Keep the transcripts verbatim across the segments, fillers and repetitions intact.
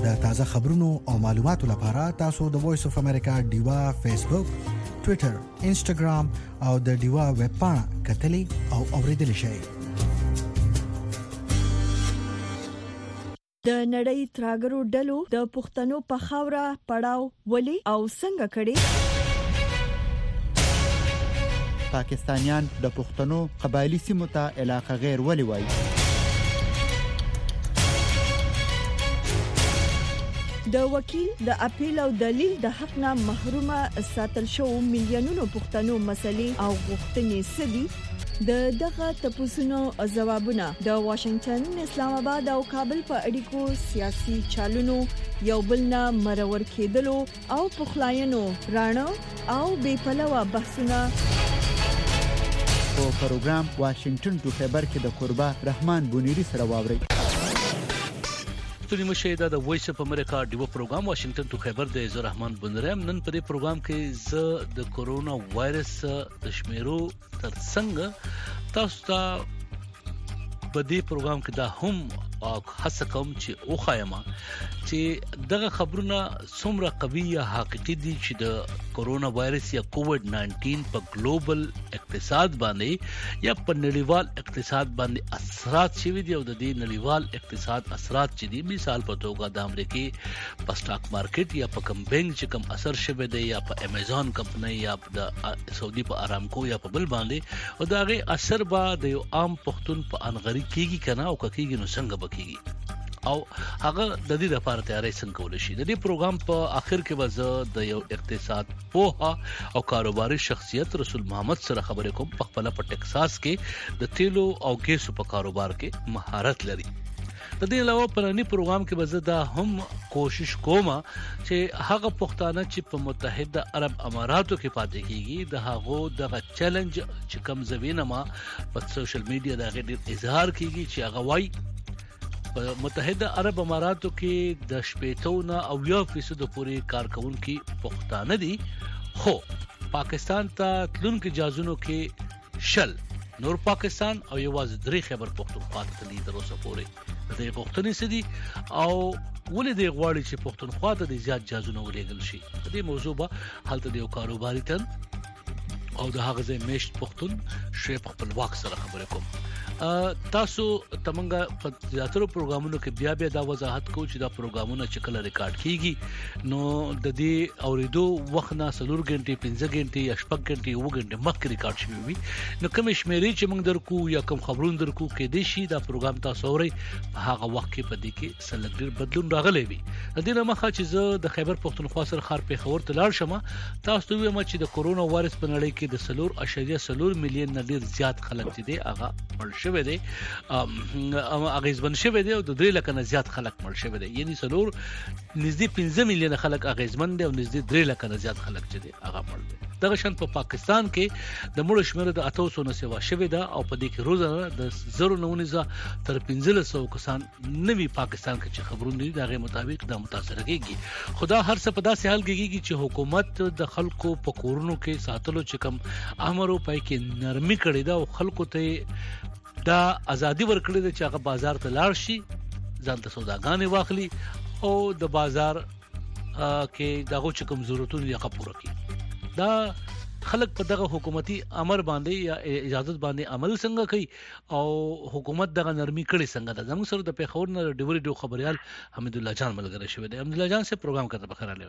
د تازه خبرونو او معلوماتو لپاره تاسو د وایس اف امریکا ډیوا فیسبوک، ټوئیټر، انسټاګرام او د ډیوا ویب پاڼه کتلی او اوریدلی شئ. د نړۍ تراګرو ډلو د پښتنو په خاوره پړاو ولي او څنګه کړي؟ پاکستانیان د پښتنو قبایلی سیمو ته علاقه غیر ولي وایي؟ د وکیل د اپیل او دلیل د حق نه محرومه ساتل شو میلیونونو پښتنو مسلې او غوښتنې سدي. د دغه تپوسونو ځوابونه د واشنگټن، اسلام آباد او کابل په اړیکو سیاسي چالونو یو بل نه مرور کېدلو او پخلاینو رانه او بې پلوه بحثونه په پروګرام واشنگټن ټو خبر کې د قربا رحمان بونیری سره واوري. ستوري مشاهده د وایس اف امریکا ډیو پروګرام واشنگټن ټو خبر د زه رحمان بونرم. نن په دې پروګرام کې زه د کورونا وایرس د شمیرو ترڅنګ تاسو ته په دې پروګرام کې دا هم او هڅه کوم چې او خایمه چې دغه خبرونه څومره قوي یا حقیقي دي چې د کورونا وایرس یا کووډ ناینټین په ګلوبل اقتصاد باندې یا په نړیوال اقتصاد باندې اثرات شوي دي او د دې نړیوال اقتصاد اثرات چې دي مثال په توګه د امریکای په سٹاک مارکیټ یا په کم بانک چې کم اثر شوی دی یا په امیزون کمپنی یا د سعودي په ارامکو یا په بل باندې او دا غي اثر به د یو عام پښتون په انغری کیږي کنه او کیږي نو څنګه کیږي او هغه د دې لپاره تیاری څنګه کول شي. د دې پروګرام په اخر کې وزه د یو اقتصاد پوها او کاروباري شخصیت رسول محمد سره خبرې کوم په خپل په ټکساس کې د تیلو او ګیسو په کاروبار کې مهارت لري. د دې علاوه په نړۍ پروګرام کې وزه دا هم کوشش کوم چې هغه پښتانه چې په متحده عرب اماراتو کې پاتې کیږي د هغه د چیلنج چې کم زوینه ما په سوشل میډیا دا غیر اظهار کیږي چې هغه وای په متحده عرب اماراتو کې د شپېتونه او یو فیصد پورې کارکونکو پښتانه دي خو پاکستان ته تلونکو جازونو کې شل نور پاکستان او یواز درې خبر پښتونخوا ته تللی تر اوسه پورې د پښتني سدي او ولې د غواړي چې پښتونخوا ته د زیات جازونه ولېګل شي. د دې موضوع به حالت د یو کاروباري تن او د هغه ځای میشت پښتون شی په خپل واک سره خبرې کوم. تاسو تمنګ په زیاترو پروګرامونو کې بیا بیا دا وضاحت کوم چې دا پروګرامونه چې کله ریکارډ کیږي نو د دې اوریدو وخت نه سلور غنټې پنځه غنټې یا شپږ غنټې یو غنټې مخکې ریکارډ شوی وي نو کوم شمیرې چې موږ درکو یا کوم خبرونه درکو کې دي شي دا پروګرام تاسو اوري په هغه وخت کې په دې کې سلګډر بدلون راغلی وي. د دې نه مخه چې زه د خیبر پښتونخوا سره خار په خبر تلل شم تاسو ته وایم چې د کورونا وایرس په نړۍ کې د سلور اشاریه سلور میلیون نه ډیر زیات خلک دي هغه مړ شوی دي ام اغیزمن شوی دي او د درې لک نه زیات خلک مړ شوی دي یعنی سلور نږدې پنځه میلیون خلک اغیزمن دي او نږدې درې لک نه زیات خلک چې دي هغه مړ دي. دغه شان په پاکستان کې د مړو شمېر د اته سوه نه سوا شوی ده او په دې کې روزانه د زرو نه ونیزه تر پنځه سوه کسان نوي پاکستان کې چې خبرونه دي دغه مطابق د متاثر کېږي. خدا هر څه په داسې حال کېږي چې حکومت د خلکو په کورونو کې ساتلو چې کم امر او پای کې نرمي کړې ده او خلکو ته دا ازادي ورکړې ده چې هغه بازار ته لاړ شي ځان ته سوداګانې واخلي او د بازار کې دغه چې کوم ضرورتونه یې پوره کړي. دا خلک په دغه حکومتي امر باندې یا اجازه باندې عمل څنګه کوي او حکومت دغه نرمي کړي څنګه ده. زموږ سره د پیښور نه ډیوري ډو خبريال حمید الله جان ملګری شوی دی. حمید الله جان سے پروګرام کرته بخیر علی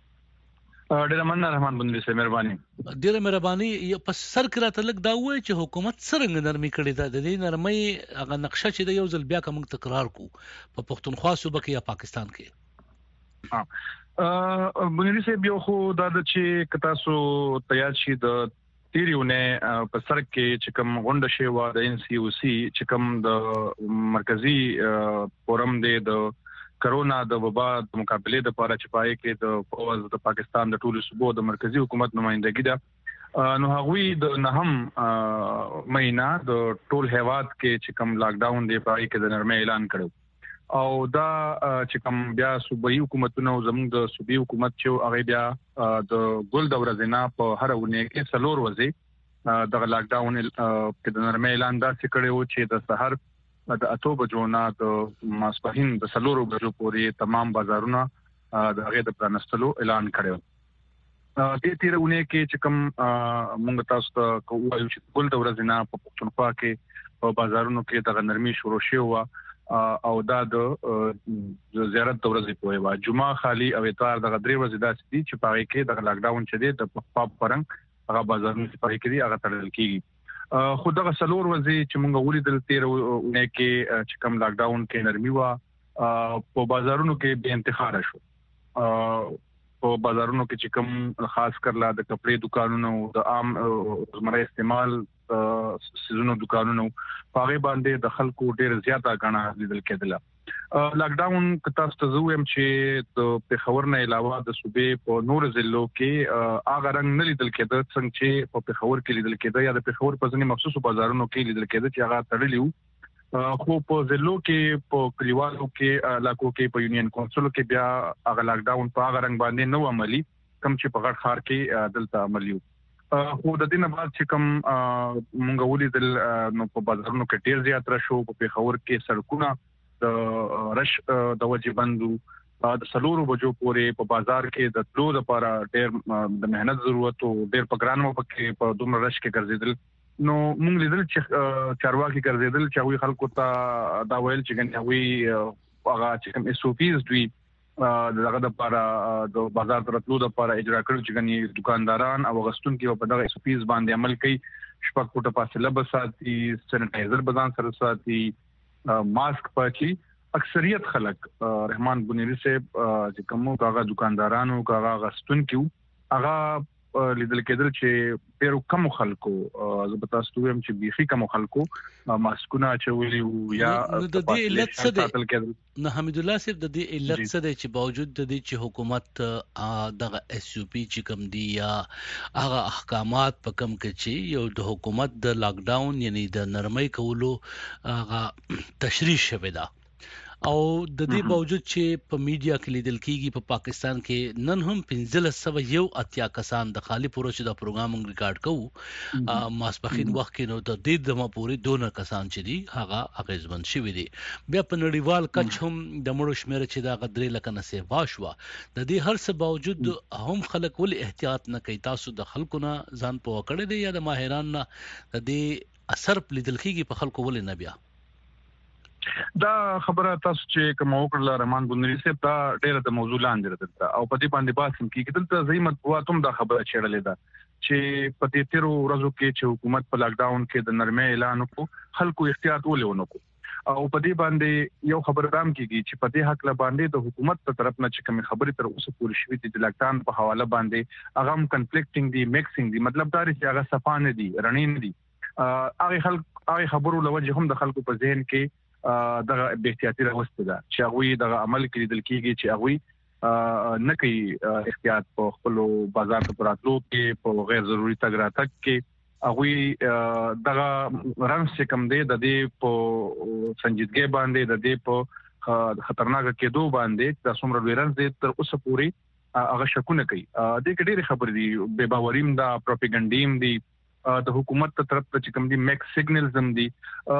ډیر مننه رحمان بندری سے مهرباني ډیر مهرباني. په سر کې راته لګ دا وای چې حکومت څنګه نرمي کړي ده. د دې نرمۍ هغه نقشه چې د یو ځل بیا کوم تکرار کو په پښتونخوا صوبه کې یا پاکستان کې. ها بنيري صاحب یو خو دا چې کتا سو تیار شي د تیریونه په سر کې چې کوم غونډه شي و د ان سی او سی چې کوم د مرکزی فورم دی د کرونا د وبا د مقابله د لپاره چې پای کې د فوز د پاکستان د ټولو صوبو د مرکزی حکومت نمائندګي ده نو هغوی د نهم مهینه د ټول هیواد کې چې کوم لاک ډاون دی پای کې د نرمه اعلان کړو او دا چې کوم بیا صوبایي حکومتونو زموږ د صوبایي حکومت چې هغه بیا د ګل د ورځې په هر ونه کې څلور ورځې د لاک ډاون کې د نرمه اعلان داسې کړو چې د سحر د اته بجو نه د ماسپهین د سلورو بجو پورې تمام بازارونه د هغه د پرانستلو اعلان کړو. د تیرونه کې چې کوم مونږ تاسو ته کوو چې ګل د ورځې نه په پښتونخوا کې په بازارونو کې د نرمي شروع شوه او دا د زیارت د ورځې په وایي جمعه خالی او اتوار د غدري ورځې داسې دي چې پاره کې د لاک ډاون چې دی د پاپ پرنګ هغه بازارونو په پاره کې دي هغه تړل کیږي. خو دغه سلور ورځې چې مونږ ولیدل تیرونه کې چې کوم لاک ډاون کې نرمي وا په بازارونو کې به انتخاب شو. په بازارونو کې چې کوم خاص کرلا د کپڑے دکانونو د عام روزمره استعمال سيزونو دکانونو پاره باندې د خلکو ډېر زیاته غنا لیدل کېدله. لاک ډاون کتا ستزوم چې د پیښور نه علاوه د صوبې په نور ضلعو کې اغه رنګ نه لیدل کېده څنګه چې په پیښور کې لیدل کېده یا د پیښور په ځینې مخصوصو بازارونو کې لیدل کېده چې هغه تړلیو. خو په ضلعو کې په کلیوالو کې علاقو کې په یونین کونسل کې بیا هغه لاک ډاون په هغه رنګ باندې نو عملی کم چې په غټ ښار کې دلته عملی وو. خو د دې نه بعد چې کوم مونږ ولیدل نو په بازارونو کې ډیر زیات راشو په پیښور کې سړکونه د رش د وجې بندو د سلورو بجو پورې په بازار کې د تلو لپاره ډیر د مهنت ضرورت او ډیر په ګرانو پکې په دومره رش کې ګرځیدل. نو مونږ لیدل چې چارواکي ګرځیدل چې وی خلکو ته دا ویل چې ګنې وی هغه چې کوم اس او پیز دوی دغه د لپاره د بازار ترتلو د لپاره اجرا کړو چې ګنې دکانداران او غستون کې په دغه اس او پیز باندې عمل کوي. شپږ فوټه فاصله بساتي، سینیټایزر بدن سره ساتي، ماسک پاکي. اکثریت خلک رحمان بنيري صاحب چې کوم هغه دکاندارانو هغه غستون کې هغه لیدل کېدل چې ډېر کم خلکو زبتا ستویم چې بيخي کم خلکو ماسکونه چولي یا د دې علت څه دی؟ نه حمید الله صاحب د دې علت څه دی چې باوجود د دې چې حکومت دغه اس یو پی چې کوم دی یا هغه احکامات په کوم کې چې یو د حکومت د لاک ډاون یعنی د نرمۍ کولو هغه تشریح شوی دا او د دې باوجود چې په میډیا کې لیدل کیږي په پاکستان کې نن هم پنځه سوه یو اتیا کسان د خالی پروژې د پروګرام ریکارډ کوو ماسپخین وخت کې نو د دې دمه پورې دونه کسان چې دي هغه اغیزمن شوي دي. بیا په نړیوال کچ هم د مړو شمیر چې دا غدري لکه نسې واشوا د دې هر څه باوجود هم خلک ول احتیاط نه کوي. تاسو د خلکو نه ځان په وکړه دي یا د ماهران نه د دې اثر لیدل کیږي په خلکو ول نه؟ بیا دا خبره تاسو چې کوم وکړه رحمان بنيري صاحب دا ډېر د موضوع لاندې راځي او په دې باندې باسم کې دلته زې مطبوعات هم دا خبره چېړلې ده چې په دې تیرو ورځو کې چې حکومت په لاک ډاون کې د نرمۍ اعلان وکړ خلکو احتیاط ولونه کو او په دې باندې یو خبردام کیږي چې په دې حق لا باندې د حکومت په طرف نه چې کوم خبرې تر اوسه پورې شوې دي د لاک ډاون په حواله باندې هغه هم کنفلیکټینګ دي میکسینګ دي مطلب دا چې هغه صفانه دي رڼین دي هغه خلک هغه خبرو لوجه هم د خلکو په ذهن کې دغه احتیاطي راوسته ده چې هغه دغه عمل کې دل کېږي چې هغه نه کوي احتیاط په خپل بازار ته پراتلو کې په غیر ضروري تګ راتګ کې هغه دغه رنګ چې کم دی د دې په سنجیدګۍ باندې د دې په خطرناک کېدو باندې د څومره ویرنس دي تر اوسه پورې هغه شکونه کوي. د کې ډېری خبرې دي بے باوریم دا پروپاګانډیم دي د حکومت ته طرف ته کوم دي میکس سیګنلز هم دي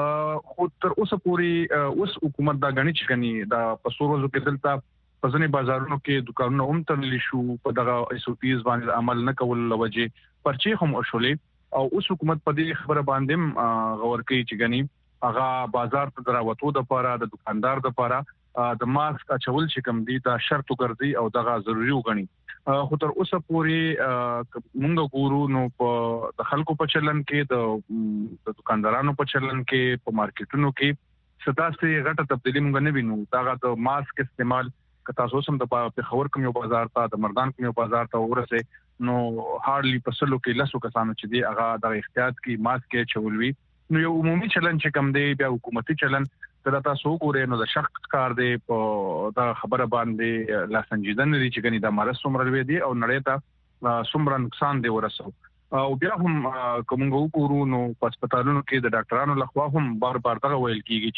خو تر اوسه پورې اوس حکومت دا غني چې غني دا په سورزو کې دلته په ځینې بازارونو کې دکانونه هم تړلي شو په دغه اس او پیز باندې عمل نه کول لوجه پرچې هم وشولې او اوس حکومت په دې خبره باندې غور کوي چې غني هغه بازار ته دراوتو د لپاره د دکاندار د لپاره د ماسک اچول چې کوم دي دا شرط ګرځي او دغه ضروري وګڼي. خو تر اوسه پورې موږ ګورو نو په د خلکو په چلن کې د دکاندارانو په چلن کې په مارکیټونو کې ستاسو غټه تبدیلی موږ نه وینو. دا د ماسک استعمال کتا سوسم د په خبر کوم یو بازار ته د مردان کوم یو بازار ته ورسه نو هارلی په سلو کې لاسو کسانو چې دی هغه د احتیاط کې ماسک کې چولوي نو یو عمومي چلن چې کم دی بیا حکومتي چلن دا تاسو ګورئ نو د شخص کار دی په دا خبره باندې لا سنجیدنه دي چې غني د مرز څومره لوي دي او نړۍ ته څومره نقصان دی ورسو او بیا هم کوم وګورو نو په هسپتالونو کې د ډاکټرانو لخوا هم بار بار دا ویل کیږي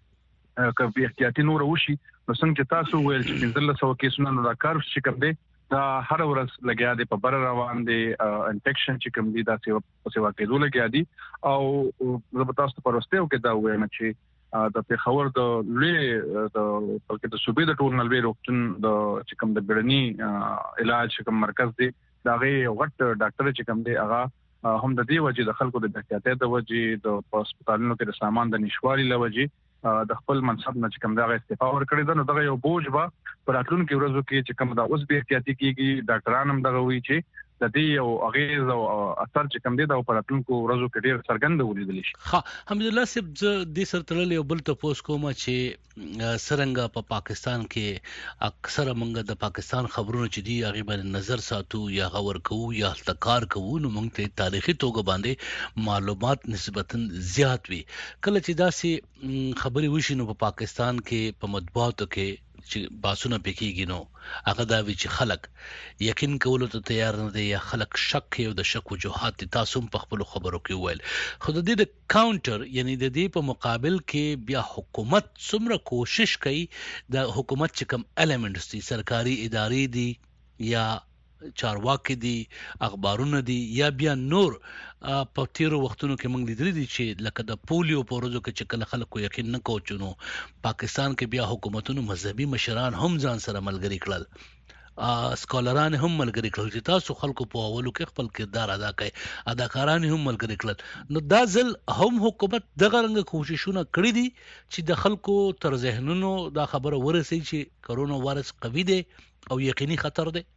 چې کبي احتیاطي نور وشي نو څنګه تاسو ویل چې پنځه سوه کیسونه نو دا کار چې کوم دی دا هر ورځ لګیا دی په بر روان دی انفیکشن چې کوم دی دا سیوا سیوا کېدو لګیا دی او زه به تاسو په ورستیو کې دا وایم چې د پیښور د لوی د بلکې د صوبې د ټول نلوي روغتون د چې کوم د بیړني علاج کوم مرکز دی دا غي غټ ډاکټر چې کوم دی هغه هم د دې وجې د خلکو د احتیاطي د وجې د هسپتالونو کې د سامان د نشوالي لوجې د خپل منصب نه چې کوم دا استعفا ورکړي دا نو دا یو بوج به پر راتلونکو ورځو کې چې کوم دا اوس به احتیاطي کیږي ډاکټران هم دغه وی چې د دې یو اغیز او اثر چې کوم دی دا په راتلونکو ورځو کې ډیر څرګند ولیدل شي. ها الحمدلله سب د سرتلل یو بل ته پوس کوم چې سرنګ په پاکستان کې اکثر منګه د پاکستان خبرونه چې دی هغه باندې نظر ساتو یا غور کوو یا التکار کوو نو موږ ته تاریخي توګه باندې معلومات نسبتا زیات وي. کله چې داسې خبري وشي نو په پاکستان کې په مطبوعاتو کې چې باسونه پکېږي نو هغه دا وی چې خلک یقین کولو ته تیار نه دي یا خلک شک یو د شک وجوهات تاسو په خپل خبرو کې ویل خو د دې د کاونټر یعنی د دې په مقابل کې بیا حکومت څومره کوشش کوي د حکومت چې کوم الیمنټس دي سرکاري ادارې دي یا چارواکي دي اخبارونه دي یا بیا نور په تیرو وختونو کې موږ لیدل دي چې لکه د پولیو په ورځو کې چې کله خلکو یقین نه کوچونو پاکستان کې بیا حکومتونو مذهبي مشران هم ځان سره ملګری کړل سکولران هم ملګری کړل چې تاسو خلکو په اولو کې خپل کردار ادا کړئ اداکاران هم ملګری کړل نو دا ځل هم حکومت دغه رنګ کوششونه کړې دي چې د خلکو تر ذهنونو دا خبره ورسي چې کرونا وایرس قوي دی او یقیني خطر دی.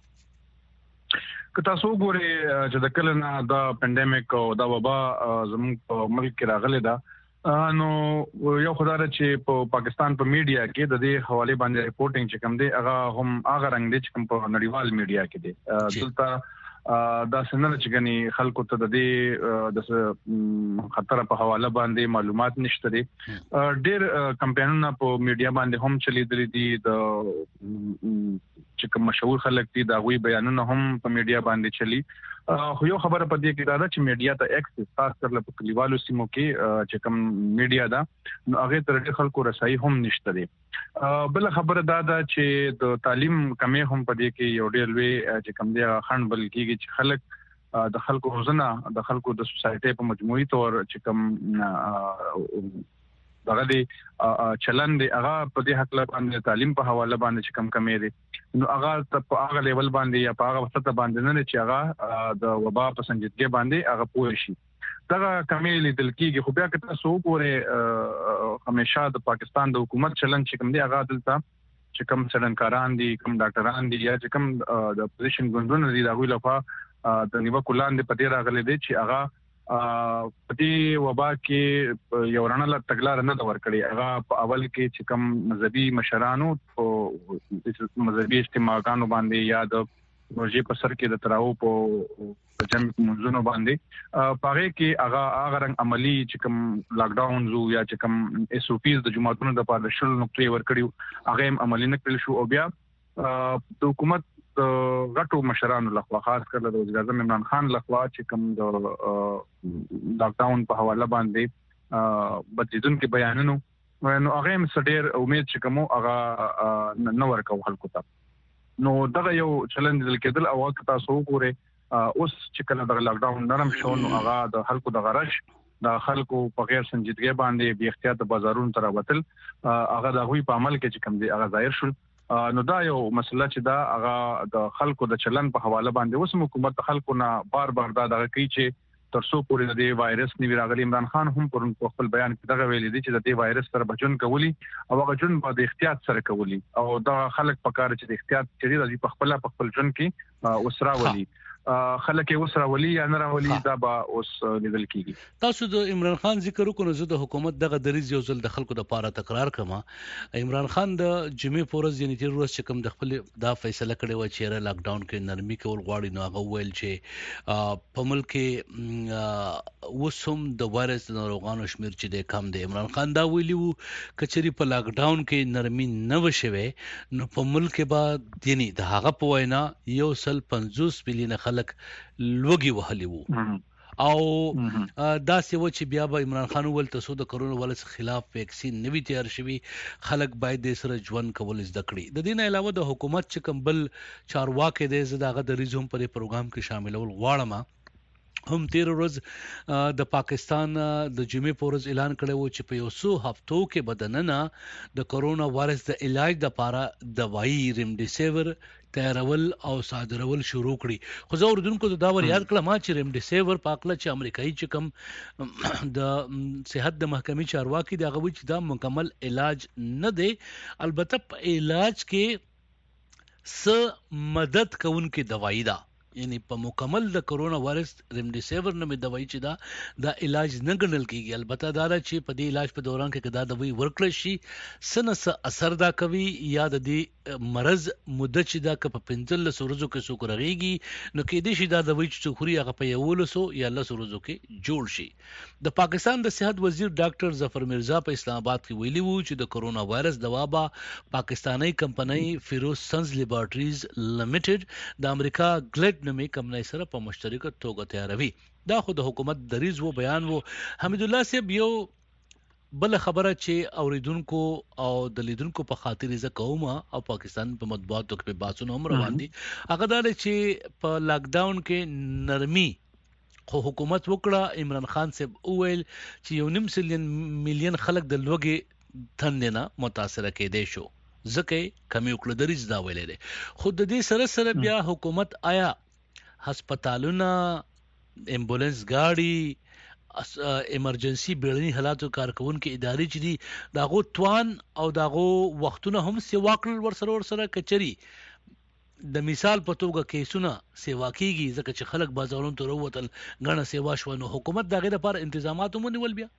که تاسو ګورئ چې د کله نه دا پینډیمک او دا وبا زموږ په ملک کې راغلی دا نو یو خدای چې په پاکستان په میډیا کې د دې حواله باندې ریپورتینګ چې کوم دی هغه هم هغه رنګ دی چې کوم په نړیوال میډیا کې دی دلته دا څنګه چې غني خلکو ته د دې د خطر په حواله باندې معلومات نشته دي ډېر کمپاینونه په میډیا باندې هم چلیدلي دي د چې کوم مشهور خلک دي دا غوي بیانونه هم په میډیا باندې چلی خو یو خبره په دې کې دا ده چې میډیا ته ایکسس خاص کر په کلیوالو سیمو کې چې کوم میډیا دا نو هغه تر خلکو رسایي هم نشته دي. بل خبره دا ده چې د تعلیم کمی هم په دې کې یو ډېر لوی چې کوم دی خند بل کېږي چې خلک د خلکو روزنه د خلکو د سوسایټي په مجموعي تور چې کوم دغه دی چلن دی هغه په دې حق باندې تعلیم په حواله باندې چې کم کمې دي نو هغه په هغه لیول باندې یا په هغه وخت باندې نه چې هغه د وبا په سنجیدګۍ باندې هغه پوه شي دغه کمې لیدل کېږي. خو بیا که تاسو وګورئ همیشه د پاکستان د حکومت چلن چې کوم دی هغه دلته چې کوم څېړنکاران دي کوم ډاکټران دي یا چې کوم د اپوزیشن ګوندونه دي دا غوي لخوا د نیوکو لاندې په دې راغلي دي چې هغه په دې وبا کې یو رڼا تګلار نه دا ورکړي هغه په اول کې چې کوم مذهبي مشرانو او مذهبي اجتماعاتو باندې یا د روزي په سر کې د تراو په جمع منځونو باندې پاره کې هغه هغه رنګ عملی چې کوم لاک ډاون زو یا چې کوم اس او پیز د جماعتونو د پاره شل نقطې ورکړي هغه هم عملی نه کړل شو او بیا د حکومت غټو مشرانو لخوا خاص کر د وزیر اعظم عمران خان لخوا چې کوم د لاک ډاون په حواله باندې بدیدونکو بیانونو نو هغه هم ډېر امید چې کوم هغه نو ورکو خلکو ته نو دغه یو چیلنج دل کېدل او تاسو وګورئ اوس چې کله د لاک ډاون نرم شو نو هغه د خلکو د غرش د خلکو په غیر سنجیدګۍ باندې بی احتیاط بازارونو ته راوتل هغه د غوي په عمل کې چې کوم دی هغه ظاهر شول نو دا یو مسله چې دا هغه د خلکو د چلن په حواله باندې اوس حکومت خلکو نه بار بار دا دغه کوي چې ترڅو پورې د دې وایرس نیو راغلی عمران خان هم پر خپل بیان کې دغه ویلي دي چې د دې وایرس سره بچون کولی او هغه جون په احتیاط سره کولی او دا خلک په کار چې د احتیاط چری راځي په خپل په خپل جون کې وسرا ولي خلک یې وسره ولي یا نه راولي دا به اوس لیدل کیږي. تاسو د عمران خان ذکر وکړو زه د حکومت دغه دریز یو ځل د خلکو د پاره تکرار کما عمران خان د جمعې پورز یعنی تیر ورځ چې کوم د خپل دا فیصله کړې و چې لاک ډاون کې نرمي کول غواړي نو هغه ویل چې په ملک کې وسوم د وایرس د ناروغانو شمیر چې د کم دی. عمران خان دا ویلی وو کچري په لاک ډاون کې نرمي نه وشوي نو په ملک کې به یعنی د هغه په وینا یو سل پنځوس ملیونه خلک لوګي وهلی وو او دا سیو چې بیا به عمران خان ول تاسو د کرونا وایرس خلاف ویکسین نوی تیار شوی خلک باید د سره ژوند کول زده کړي. د دې نه علاوه د حکومت چې کمبل چارواکي د زداغه د ریزوم پر پروګرام کې شاملول غواړم هم تیر ورځ د پاکستان د جمعې په ورځ اعلان کړی و چې په یو څو هفتو کې بدننه د کورونا وایرس د علاج لپاره دوايي ریمډیسیور تیارول او صادرول شروع کړي. خو زه اوردونکو ته دا ور یاد کړم چې ریمډیسیور په اقله چې امریکایي چې کوم د صحت د محکمې چارواکي د غوي چې دا مکمل علاج نه دی، البته په علاج کې س مدد کوونکې دوايي ده، یعنی په مکمل د کورونا وایرس ریمډیسیور نومې دوايي چې دا د علاج نه ګڼل کیږي. البته دا چې په دې علاج په دوران کې دا دوايي ورکړل شي سنس اثر دا کوي یا د دې مرض مدت چې دا په پنځلس ورځو کې څوک رغيږي نو کې دې شي دا دوايي چې خوري هغه په یولسو یا لس ورځو کې جوړ شي. د پاکستان د صحت وزیر ډاکټر ظفر مرزا په اسلام آباد کې ویلي وو چې د کورونا وایرس دوا به پاکستانی کمپنۍ فیروز سنز لیبارټریز لیمیټډ د امریکا ګلډ نومې کمپنۍ سره په مشترکه توګه تیاروي. دا خو د حکومت دریز وو بیان وو. حمید الله صاحب یو بل خبره چې اوریدونکو او د لیدونکو په خاطر ز کومه او پاکستان په مطبوعاتو کې په باسونو هم روان دي هغه دا چې په لاک ډاون کې نرمي خو حکومت وکړه. عمران خان صاحب وویل چې یو نیم سلین میلیون خلک د لوګي تندنه متاثر کېدې شو ځکه کمی وکړه دریز دا ویلې ده. خو د دې سره سره بیا حکومت آیا هسپتالونه امبولانس گاڑی ایمرجنسي بیړني حالاتو کارکونکو ادارې چې دي داغو توان او داغو وختونه هم سیوا کړل ورسره ورسره کچري د مثال په توګه کیسونه سیوا کیږي ځکه چې خلک بازارونو ته وروتل غنه سیوا شو نو حکومت دغه لپاره تنظیمات هم نیول بیا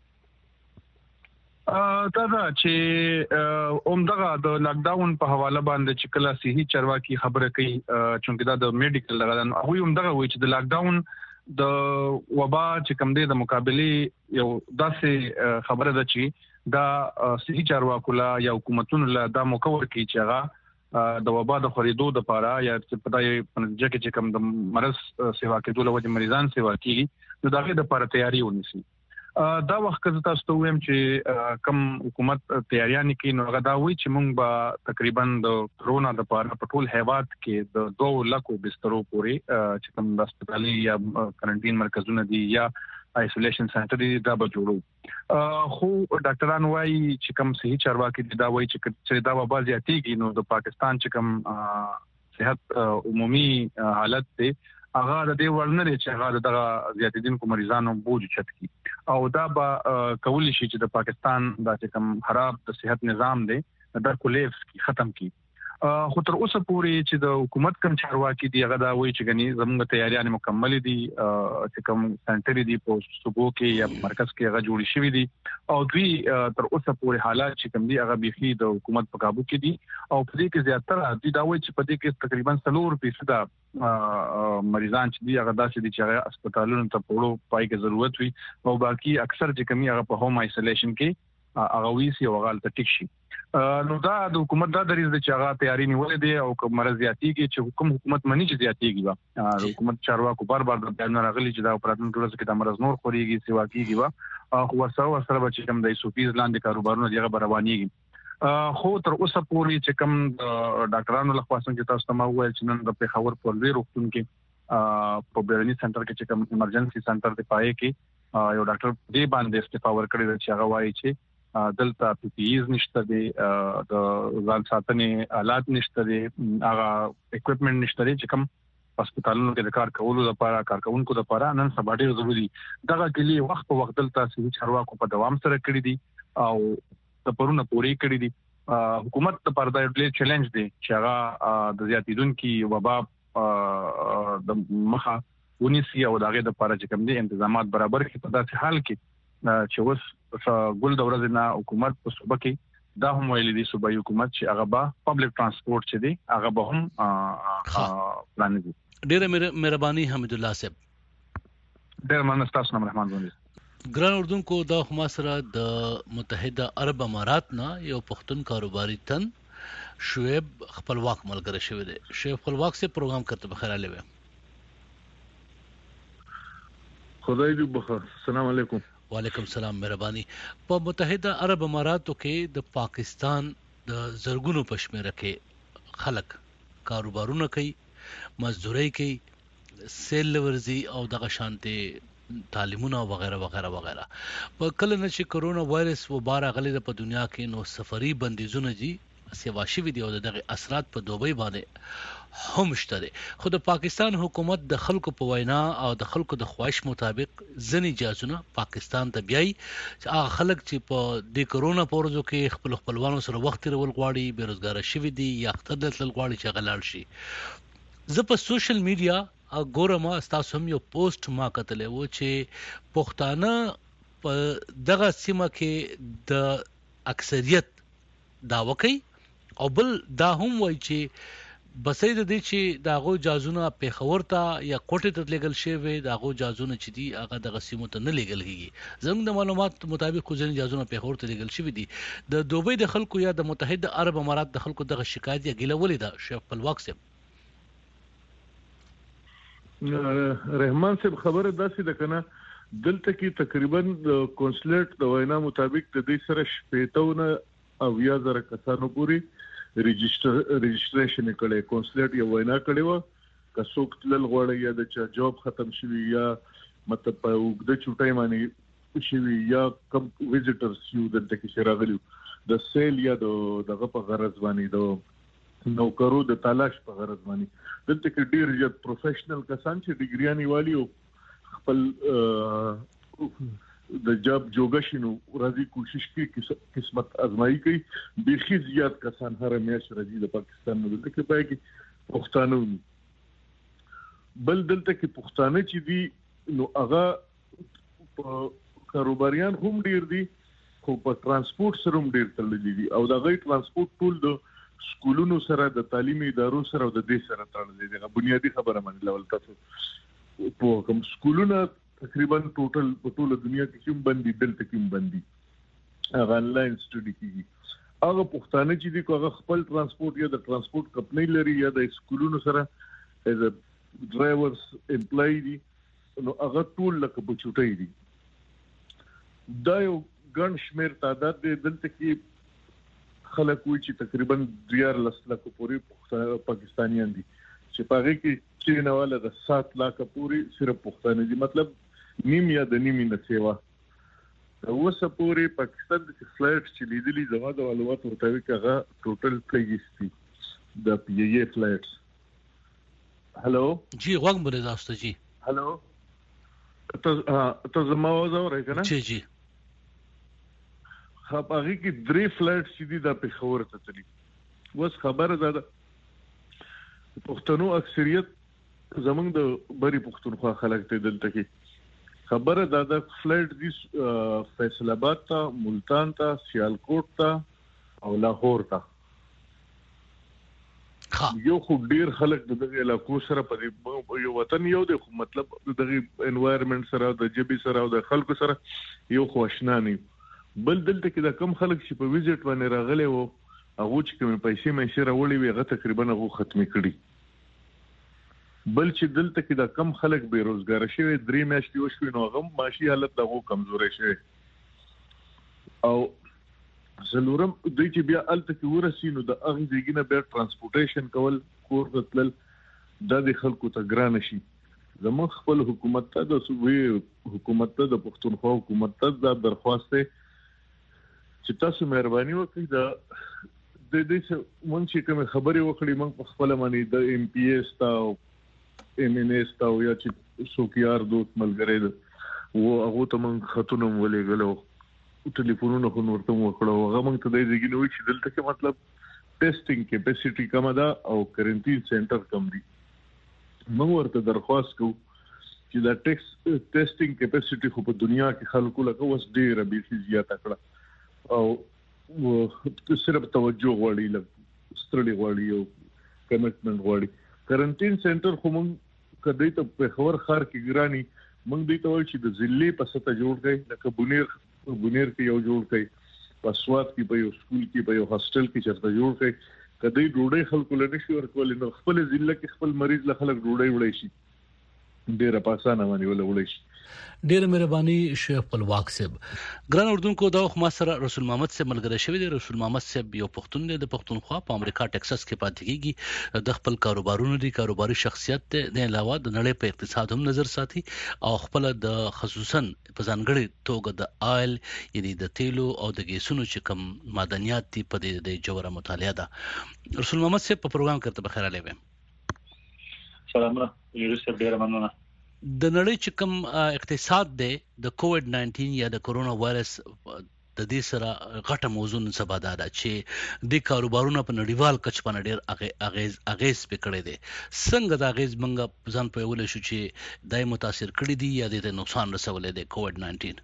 دا دا چې اومدغه د لاک ډاون په حواله باندې چې کله صحي چارواکي خبره کوي چې دا د میډیکل لغدان هغه اومدغه وایي چې د لاک ډاون د وبا چې کوم دی د مقابله یو داسې خبره ده چې دا صحي چارواکو لا یا حکومتونو لا دا مکور کوي چې هغه د وبا د خریدو د پاره یا چې په دای په نتیجه کې چې کوم د مرض سیوا کې دوله وجه مریضان سیوا کیږي نو دغه د لپاره تیاری ونیسي. دا وخت که تاسو ته وایم چې کم حکومت تیاریان کوي نو هغه دا وایي چې موږ به تقریبا د کرونا د پاره په ټول هیواد کې د دوه لکو بسترو پورې چې کوم د هسپتالي یا کوارنټین مرکزونه دي یا آیسولیشن سنټر دي دا به جوړو. خو ډاکټران وايي چې کوم صحي چارواکي دا وايي چې دا وبا زیاتېږي نو د پاکستان چې کوم صحت عمومي حالت دی هغه د دې ورنه لري چې هغه دغه زیاتېدونکو مریضانو بوج چت کی او دا به کولی شي چې د پاکستان د کوم خراب د صحت نظام دی د کولیپس کی ختم کی. خو تر اوسه پورې چې د حکومت کوم چارواکي دی هغه دا وایي چې غني زموږ تیاریان مکمل دي چې کوم سنټر دی په صوبو کې یا مرکز کې هغه جوړ شوی دي او دوی تر اوسه پورې حالات چې کوم دي هغه بيخي د حکومت په قابو کې دي او په دې کې زیاتره دي دا وایي چې په دې کې تقریبا څلور فیصد مریضان چې دي هغه داسې دي چې هغه هسپتالونو ته پورو پای کې ضرورت وي او باقي اکثر چې کومي هغه په هوم آیسولیشن کې هغه ویسي او هغه ټیک شي. نو دا د حکومت دا دریز چې هغه تیاری نیولې دي او کوم مرض زیاتیږي چې حکومت حکومت منی چې زیاتیږي وا حکومت چارواکو بار بار د بیان راغلي چې دا اپراتون ټولس کې د مرض نور خوريږي سیوا کیږي وا خو ورسره ورسره به چې کوم د سوپیز لاندې کاروبارونه دیغه روانيږي. خو تر اوسه پورې چې کوم ډاکټرانو له خوا څنګه تاسو ته وویل چې نن د پیښور په لوی روغتون کې په بیرني سنټر کې چې کوم ایمرجنسي سنټر دی پای کې یو ډاکټر دې باندې استعفا ورکړی چې هغه وایي چې دلته پی پی ایز نشته دي د ځان ساتنې آلات نشته دي هغه اکوپمنټ نشته دي چې کوم هسپتالونو کې د کار کولو لپاره کارکونکو لپاره نن سبا ډیر ضروري دغه کلی وخت په وخت دلته صحي چارواکو په دوام سره کړی دي او د پرونه پوری کړی دي. حکومت لپاره دا ډېر چیلنج دی چې هغه د زیاتیدونکو وبا د مخه ونیسي او دغه د لپاره چې کوم دي تنظیمات برابر کړي په داسې حال کې چې اوس ګل د ورځې نه حکومت په صوبه کې دا هم ویلي دي صوبایي حکومت چې هغه به پبلک ترانسپورت چې دی هغه به هم پلان دي. ډېر مهرباني حمید الله صاحب. ډېر مننه تاسو نه رحمان باندې. ګران اردوونکو د خما سره د متحده عرب امارات نه یو پښتون کاروباري تن شعیب خپلواک ملګری شوی دی. شعیب خپلواک سے پروګرام کرتے بخیر علیه. خدای دې بخیر. السلام علیکم. وعلیکم السلام. مهرباني. په متحده عرب اماراتو کې د پاکستان د زرګونو پښمنه کې خلک کاروبارونه کوي، مزدوري کوي، سیل ورزي او دغه شانته تعلیمونه وغیرہ وغیرہ وغیرہ په کله نه چې کرونا وایرس وباره غلي په دنیا کې نو سفري بندیزونه دي سیوا شوی دی او دغه اثرات په دوبۍ باندې هم شته خو د پاکستان حکومت د خلکو په وینا او د خلکو د خواهش مطابق ځنی جازونه پاکستان ته بیاي چې هغه خلک چې په د کرونا پورزو کې خپل خپلوانو سره وخت تیرول غواړي بیروزګار شوی دي یا خطر دتل غواړي چې غلال شي زه په سوشل میډیا ګورم تاسو هم یو پوسټ ما کتلې و چې پښتانه په دغه سیمه کې د اکثریت داوا کوي او بل دا هم وایي چې بسې د دې چې داغو جازونه په خبر ته یا کوټه ته لګل شوی داغو جازونه چې دي هغه د غسیمو ته نه لګل کیږي زموږ د معلومات مطابق خو ځین جازونه په خبر ته لګل شوی دي د دوبۍ د خلکو یا د متحده عرب امارات د خلکو دغه شکایت یا ګیله ولیدا شیخ خپلواک صاحب رحمان صاحب خبره داسې ده کنه دلته کې تقریبا د کونسلیټ د وینا مطابق د دې سره شپېتونه او یا زره کسانو پوری ريجستر ريجستریشن کړي کونسلیټ یو وینا کړي و که څوک تل غوړی یا د چا جاب ختم شوی یا مطلب په وګړه چټای باندې شوی یا کم ویزټرز یو دلته کې شراغلی د سیل یا د دغه په غرض باندې د نوکرو د تلاش په غرض باندې دلته کې ډیر زیات پروفیشنل کسان چې ډیګریانی والی او خپل د جاب جوګشنو راځي کوشش کوي قسمت ازمایي کوي بيخي زیات کسان هر میاشت راځي د پاکستان نو دلته کې پای کې پښتانه بل دلته کې پښتانه چې دي نو هغه کاروباریان هم ډیر دي خو په ترانسپورت سره هم ډیر تللی دي او دا غي ترانسپورت ټول د سکولونو سره د تعلیمي ادارو سره او د دې سره تړلې دي بنیادی خبره باندې لول تاسو په کوم سکولونه تقریبا ټوټل په ټوله دنیا کې کوم بندي دلته کوم بندي هغه انلاین سټډي کیږي هغه پښتانه چې دي هغه خپل ترانسپورت یا د ترانسپورت کمپنۍ لري یا د سکولونو سره از ا ډرایورز امپلای دي نو هغه ټول لکه بچوټي دي دا یو ګڼ شمیر تعداد دی دلته کې خلک وایي چې تقریبا دیار لسلک پورې پاکستانیان دي چې پاره کې چې نواله د سات لک پورې صرف پښتانه دي مطلب نیم یا د نیمه نه سیوا اوسه پورې پاکستان د فلایټ چې لیدلي زما د معلومات ورته هغه ټوټل پلیګستی د پی ای فلایټس هالو جی وګم بل تاسو جی هالو ته ته زما وځو راکنه جی جی خبري کې درې فلایټ چې دي د پیښور ته تللی وس خبره ده پښتنو اکثریت زمونږ د بری پښتونخوا خلک ته دلته کې خبره ده د فلایټ دي فیصل آباد ته ملتان ته سیالکوټ ته او لاهور ته یو خو ډیر خلک د دغه علاقو سره په یو وطن یو د مطلب دغه انوایرنمنت سره د جبي سره او د خلکو سره یو خوشنا نه بل دلته کې د کم خلک چې په ویزټ باندې راغلي وو هغه چې کوم پیسې مې سره وړي وي هغه تقریبا هغه ختمي کړي بل چې دلته کې د کم خلک بیروزګار شوی درې میاشتې وشوي نو هغه معاشي حالت دغه کمزوري شوی او زلورم دوی چې بیا الته کې ورسي نو د اغه دیګنه بیا ترانسپورټیشن کول کور تل د خلکو ته ګران شي زموږ خپل حکومت ته د صوبې حکومت ته د پښتونخوا حکومت ته د درخواست چې تاسو مهرباني وکړئ د د دې مونږ چې کوم خبرې وکړې مونږ په خپل باندې د ایم پی ایس تا او ایم ان ایس تا یا چې سوکیار دوت ملګری ده و هغه ته مونږ خطونه ولېګلو ټلیفونونه خو ورته وکړو هغه مونږ ته د دې نوې چې دلته کې مطلب ټیسټینګ کیپاسټي کم ده او کوارنټین سنټر کم دي موږ ورته درخواست کوو چې دا ټیکس ټیسټینګ کیپاسټي خو په دنیا کې خلکو لکه وس ډیره به زیاته کړه او صرف توجه غواړي لکه ستړي غواړي او کمټمنټ غواړي کوارنټین سنټر خو موږ کدی ته په خبر خار کې ګرانی موږ دوی ته وایي چې د ضلع په سطح جوړ کړي لکه بونیر بونیر کې یو جوړ کړي په سواد کې په یو سکول کې په یو هاستل کې چرته جوړ کړي کدی ډوډۍ خلکو لنی شي ورکول نو خپل ضلع کې خپل مریض له خلک ډوډۍ وړي شي ډیره په اسانه باندې ولولای شي. ډیره مهرباني شیخ خپلواک صاحب. ګران اردوونکو دا خو ما سره رسول محمد صاحب ملګری شوی دی. رسول محمد صاحب یو پښتون دی د پښتونخوا په امریکا ټکساس کې پاتې کیږي. د خپل کاروبارونو دی کاروباري شخصیت دی د علاوه د نړۍ په اقتصاد هم نظر ساتي او خپل د خصوصا په ځانګړي توګه د آیل یعنی د تیلو او د ګیسونو چې کوم معدنیات دي په دې د جوړه مطالعه ده. رسول محمد صاحب په پروګرام کې ته بخیر علیه. سلام یوسف ډیر مننه. د نړۍ چې کوم اقتصاد دی د کووډ ناینټین یا د کورونا وایرس د دې سره غټه موضوع نن سبا ده چې د کاروبارونو په نړیوال کچ باندې ډېر اغیز اغیز پکړې دي. څنګه د اغیز منګه ځان په ولې شو چې دای متاثر کړی دي یا د نقصان رسولې دي کووډ ناینټین؟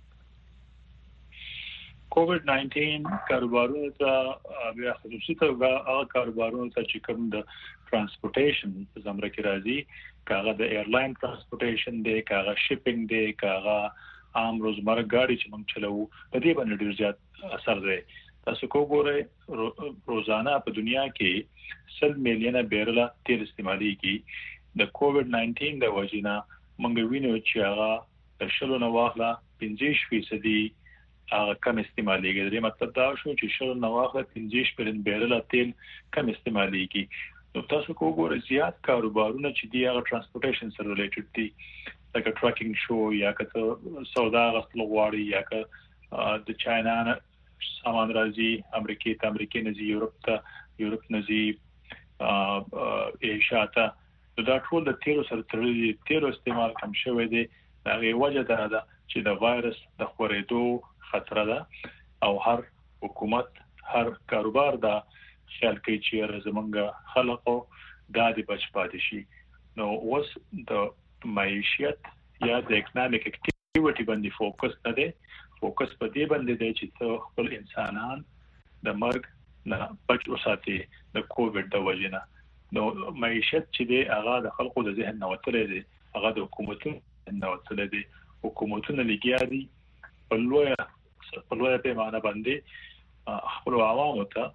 کووډ ناینټین کاروبارونو ته بیا خصوصي توګه هغه کاروبارونو ته چې کوم د ترانسپورټیشن په زمره کې راځي، کاغه د ایرلاین ترانسپورټیشن دی، کاغه شپینګ دی، کاغه عام روزمره ګاډي چې موږ چلوو، په دې باندې ډیر زیات اثر دی. تاسو کو ګورئ روزانه په دنیا کې سل میلیونه بیرله تیل استعمالېږي. د کووډ ناینټین د وجې نه موږ وینو چې هغه د شلو نه واخله پنځه فیصدي هغه کم استعمالېږي. د مطلب دا شو چې شلو نه واخله پنځه بیرله تیل کم استعمالېږي. نو تاسو کو ګورئ زیات کاروبارونه چې دی هغه ترانسپورټیشن سره ریلیټډ دي، لکه ټرکینګ شو یا که سودا غسل غواړي یا که د چاینا سامان راځي امریکای ته، امریکای نه ځي یورپ ته، یورپ نه ځي ایشیا ته. دا ټول د تیلو سره تړلي، تیلو استعمال کم شوی دی. دا غي وجه دا ده چې د وایرس د خورېدو خطر ده او هر حکومت هر کاروبار دا خیال کوي چې زمونږ خلکو دا د بچ پاتې شي. نو اوس د معیشت یا د اکونومیک اکټیویټي باندې فوکس نه دی، فوکس په دې باندې دی چې ته خپل انسانان د مرګ نه بچ وساتي د کووډ د وجې نه. نو معیشت چې دی هغه د خلکو د ذهن نه وتلی دی، هغه د حکومتونو نه وتلی دی. حکومتونه لګیا دي په لویه په لویه پیمانه باندې خپل عوامو ته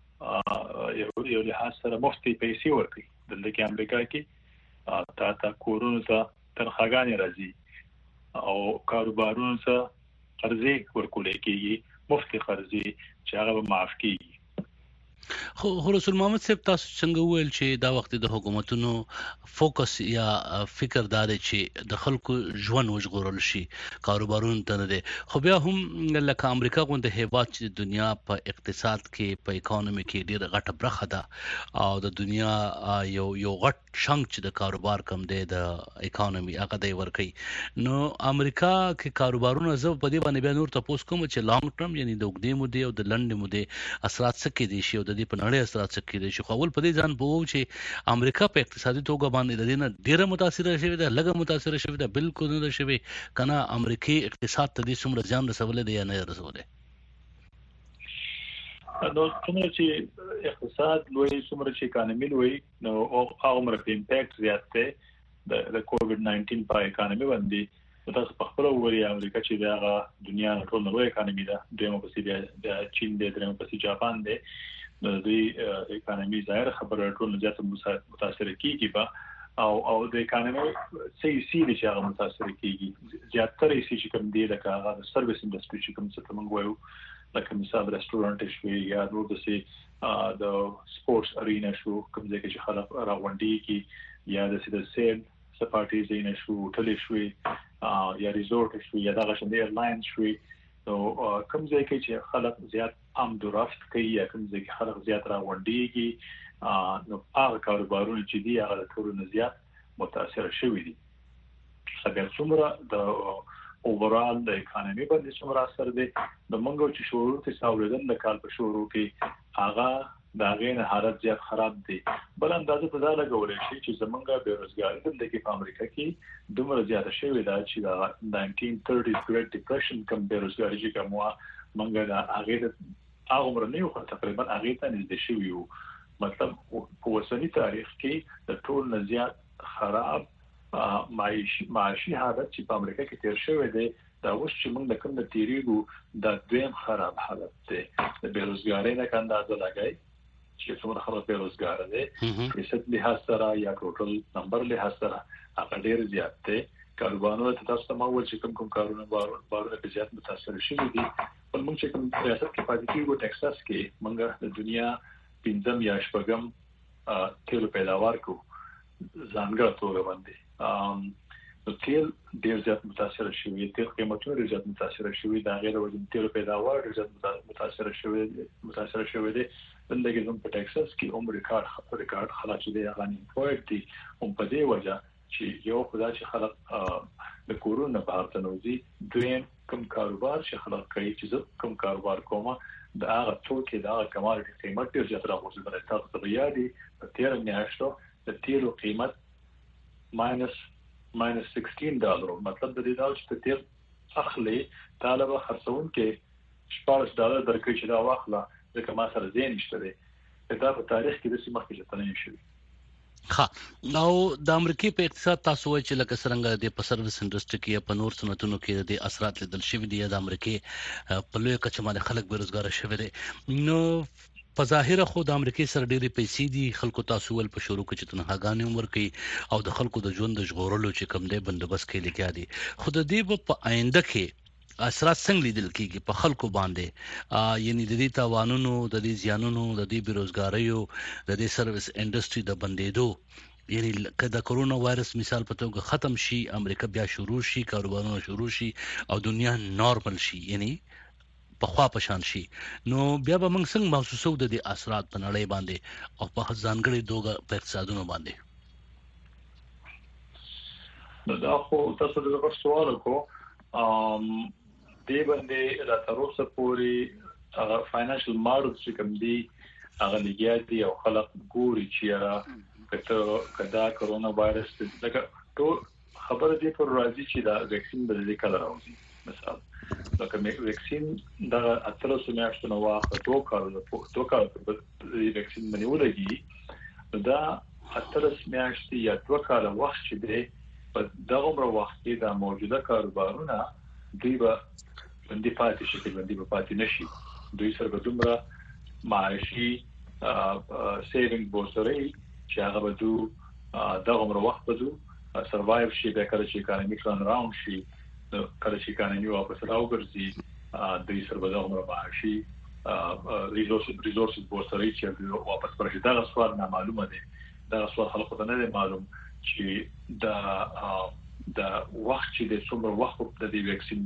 یو یو لحاظ سره مفتي پیسې ورکړي. دلته کې امریکا کې تا تا کورونو ته تنخواګانې راځي او کاروبارونو ته قرضې ورکول کېږي، مفتي قرضې چې هغه به معاف کېږي. خو رسول محمد صاحب تاسو څنګه ویل چې دا وخت د حکومتونو فوکس یا فکر دار چې د خلکو ژوند وژغورل شي، کاروبارونو ته نه دي. خو بیا هم لکه امریکا غونډه هیواد چې د دنیا په اقتصاد کې په اکانومي کې ډیره غټه برخه ده او د دنیا یو یو غټ شنک چې د کاروبار کم دی د اکانومي هغه دی ورکي. نو امریکا کې کاروبارونه زو په دې باندې بیا نور تاسو کوم چې لانګ ټرم یعنی د وګړي مودې او د لنډ مودې اثرات څه کې دي شي او د دې په نړۍ اثرات څه کې دي شي. خو اول په دې ځان بوو چې امریکا په اقتصادي توګه باندې د دې نه ډیره متاثر شوی ده، لږه متاثر شوی ده، بالکل نه شوی کنه امریکای اقتصاد ته دې څومره ځان رسولې دی یا نه رسولې؟ نو څومره چې اقتصاد لوی، څومره چې اکانومي لوی، نو هغه عمر په امپیکټ زیات دی د کووډ ناینټین په اکانومي باندې. تاسو په خپل وګورئ امریکا چې دا دنیا ټول لوی اکانومي ده، دیمه پسې د چین دی، درېمه پسې جاپان دی. نو د اکانومي ظاهر خبره ټول زیات متاثر کیږي با او او د اکانومي سي سي چې هغه متاثر کیږي. زیاتره سي چې کوم دی لکه هغه د سرویس انډستری چې کوم څه موږ وایو، لکه مثال رستورانټ شوي یا نور د سي د سپورتس ارینا شو، کوم ځای کې چې خلک راغونډي یا د سي د سیل سپارټي زینه شو، هوټل شوي یا ریزورټ شوي یا دغه شند ایرلاین شوي. نو کوم ځای کې چې خلک زیات آمد و رفت کوي یا کوم ځای کې خلک زیات راغونډيږي، نو هغه کاروبارونه چې دي هغه ټول نه زیات متاثر شوي دي. سبب څومره د اوورال د اکانومي باندې څومره اثر دی. د منګو چې شروع ته ساولیدل د کال په شروع کې هغه دا غین حالت زیات خراب دي. بل اندازه په دا لګولې شي چې زمونږه بیروزګاری د دې په امریکا کې دومره زیات شوی دا چې دا nineteen thirties Great Depression کوم بیروزګاری چې کومه منګه دا هغه هغه عمر نه یو تقریبا هغه ته نږدې شوی وو. مطلب په وسنی تاریخ کې د ټول نه زیات خراب معاشي معاشي حالت چې په امریکا کې تیر شوی دی، دا اوس چې موږ د کوم د تیریګو د دویم خراب حالت دی. د بیروزګاری نه اندازه لګای چې څومره خلک بیروزګار دي فیصد لحاظ سره یا ټوټل نمبر لحاظ سره هغه ډیر زیات دی. کاروبارونه ته تاسو ته ما وویل چې کوم کوم کارونه بارونه په زیات متاثر شوي دي. په موږ چې کوم ریاست کې پاتې کېږو ټکساس کې موږ د دنیا پنځم یا شپږم تیلو پیداوار کو ځانګړی توګه باندې نو تیل ډیر زیات متاثر شوی، تیل قیمتونه ډیر زیات متاثر شوی، دا غیر وزن تیل پیداوار ډیر زیات متاثر شوی متاثر شوی دی. بلکې زموږ په ټکساس کې عمر ریکارډ ریکارډ خلاص دی هغه نه پوهه دي هم په دې وجه چې یو خدای چې خلک د کورونا بهر ته نوځي، دویم کوم کاروبار چې خلک کوي چې کوم کاروبار کومه دا هغه ټول کې دا کمال قیمت ډیر زیات راغورځي. بل تاسو ته یادي په تیر میاشتو د تیلو قیمت ماینس ماینس سیکسټین ډالر، مطلب د دې دا چې تیر اخلي طالب خرڅون کې شپږ ډالر درکې چې دا واخله ځکه ما سره زین نشته دی. دا په تاریخ کې د سیمه کې چتنه نشي. ها نو د امریکای په اقتصاد تاسو وایي چې لکه څنګه د په سرویس انډستری کې په نور صنعتونو کې د اثرات لیدل شوي دي د امریکای په لوی کچه باندې خلک بیروزګار شوي دي. نو په ظاهر خو د امریکای سره ډېری پیسې دي، خلکو تاسو ول په شروع کې چې تنهاګانې عمر کوي او د خلکو د ژوند د ژغورلو چې کوم دی بندوبست کې لګیا دي. خو د دې په آینده کې اثرات څنګه لیدل کېږي په خلکو باندې، یعنی د دې تاوانونو، د دې زیانونو، د دې بیروزګاریو، د دې سرویس انډستری د بندیدو، یعنی کله کرونا وایرس مثال په توګه ختم شي، امریکا بیا شروع شي، کاروبارونه شروع شي او دنیا نارمل شي، یعنی په خوا په شان شي، نو بیا به موږ څنګه محسوسو د دې اثرات په نړۍ باندې او په ځانګړي توګه په اقتصادونو باندې؟ نو دا خو تاسو د غوښتنې سوال وکړو ام دې باندې لا تر اوسه پورې هغه فاینانشل ماډل چې کوم دی هغه لګیا دي او خلک ګوري چې را کته کدا کرونا وایرس دغه ټول خبره دي پر راځي چې دا ویکسین به دې کله راوځي. مثال لکه ویکسین دا اتلسو میاشتو نو واخه دوه کارونه په دوه کارونه په ویکسین باندې ولګي، دا اتلس میاشتې یا دوه کال وخت چې دی په دغه عمر وخت کې دا موجوده کاروبارونه دوی به باندې پاتې شي، باندې به پاتې نشي. دوی سره به دومره معاشي سیوینګ بوسري چې هغه به دو دغه عمر وخت به دو سروایو شي، به کله چې اکانومیک ران راوند شي، کله چې اکانومي واپس راوګرځي دوی سره به دغه عمر معاشي ریسورسز ریسورسز بوسري چې واپس پرشي. دا سوال نه معلومه دي، دا سوال خلکو ته نه معلوم چې دا دا وخت چې د څومره وخت د دې ویکسین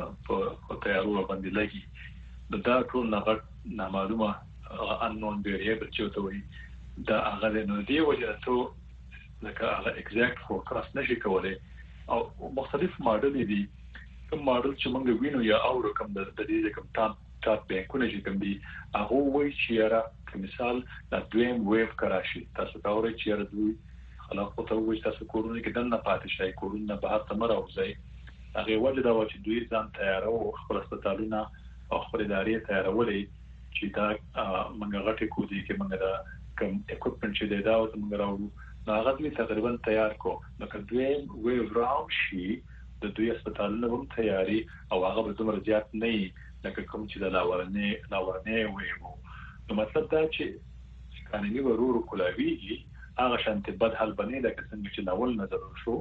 په تیارولو باندې لګي دا ټول نه نه معلومه انون ویریبل چې ته وایي دا هغه نو دی وجه ته لکه هغه ایگزیکټ فورکاست نشي کولای او مختلف ماډل دي. کوم ماډل چې موږ وینو یا اورو کوم د دې کوم ټاپ ټاپ بانکونه چې کوم دي هغه وایي چې را کوم مثال د دویم ویو کراشي تاسو دا اورئ چې را دوی خلک په توګه چې تاسو کورونا کې دنه پاتې شي، کورونا بهر ته مراوځي، هغه وجه دا و چې دوی ځان تیارو خپل هسپتالونه او خپل ادارې تیارولې چې دا موږ غټي کو دي کې موږ دا کوم اکوپمنټ چې دا او موږ راو هغه دوی تقریبا تیار کو. نو که دوی ویو راو شي د دوی هسپتالونه هم تیاری او هغه به دومره زیات نه لکه کوم چې د لاورنې لاورنې ویو. نو مطلب دا چې قانوني ورورو کولاویږي هغه شانته بد حل بنې لکه څنګه چې ناول نظر شو.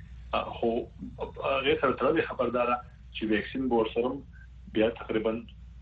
خو هغه سره تر خبردار چې ویکسین بورسرم بیا تقریبا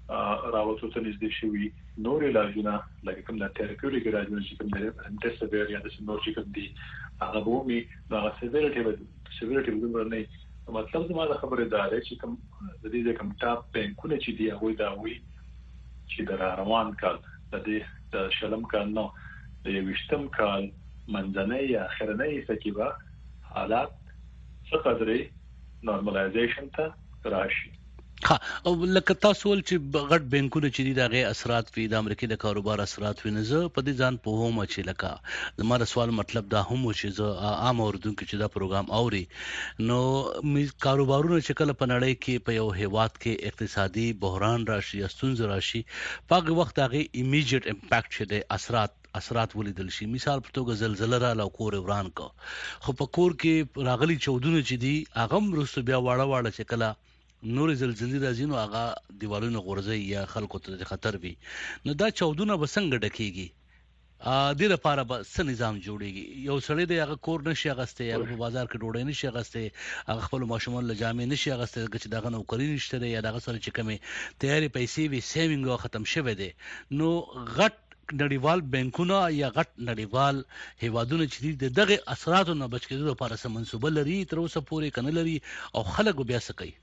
راوته ته نږدې شوی نور علاجونه لکه کوم د تھراپیوټیک علاجونه چې کوم د انټیسیویر یا د سنور چې کوم دي هغه بومي دا سیویریټي سیویریټي دومره نه. مطلب زما د خبره دا ده چې کوم د دې کوم ټاپ بانکونه چې دی هغه دا وی چې د روان کال د دې د شلم کال نو د یوشتم کال منځنۍ یا اخرنۍ سکیبه حالات څه قدرې نورمالایزیشن ته راشي. ها او لکه تاسو ول چې غټ بانکونه چې دي دا غي اثرات وي د امریکای د کاروبار اثرات وي، نه زه په دې ځان په هم چې لکه زموږ سوال مطلب دا هم چې زه عام اوردونکو چې دا پروګرام اوري نو کاروبارونه چې کله په نړۍ کې په یو هیواد کې اقتصادي بحران راشي یا ستونزې راشي په هغه وخت هغه ایمیډیټ امپیکټ شه د اثرات اثرات ولیدل شي. مثال په توګه زلزلہ را لو کور وران کو، خو په کور کې راغلي چودونه چې دي هغه مرسته بیا واړه واړه چې کله نور زلزلې راځي نو هغه دیوالونو غورځي یا خلکو ته خطر وي، نو دا چودونه به څنګه ډکېږي ا دې لپاره به څه نظام جوړیږي؟ یو سړی د هغه کور نشي اغسته، هغه په بازار کې ډوډۍ نشي اغسته، هغه خپل ماشومان له جامې نشي اغسته چې دغه نوکری نشته یا دغه سره چې کمی تیاری پیسې وي سیوینګ ختم شوه دي. نو غټ نړیوال بانکونه یا غټ نړیوال هیوادونه چې دغه اثراتو نه بچ کېدو لپاره سم منسوبه لري تر اوسه پورې کنه لري او خلک بیا څه کوي؟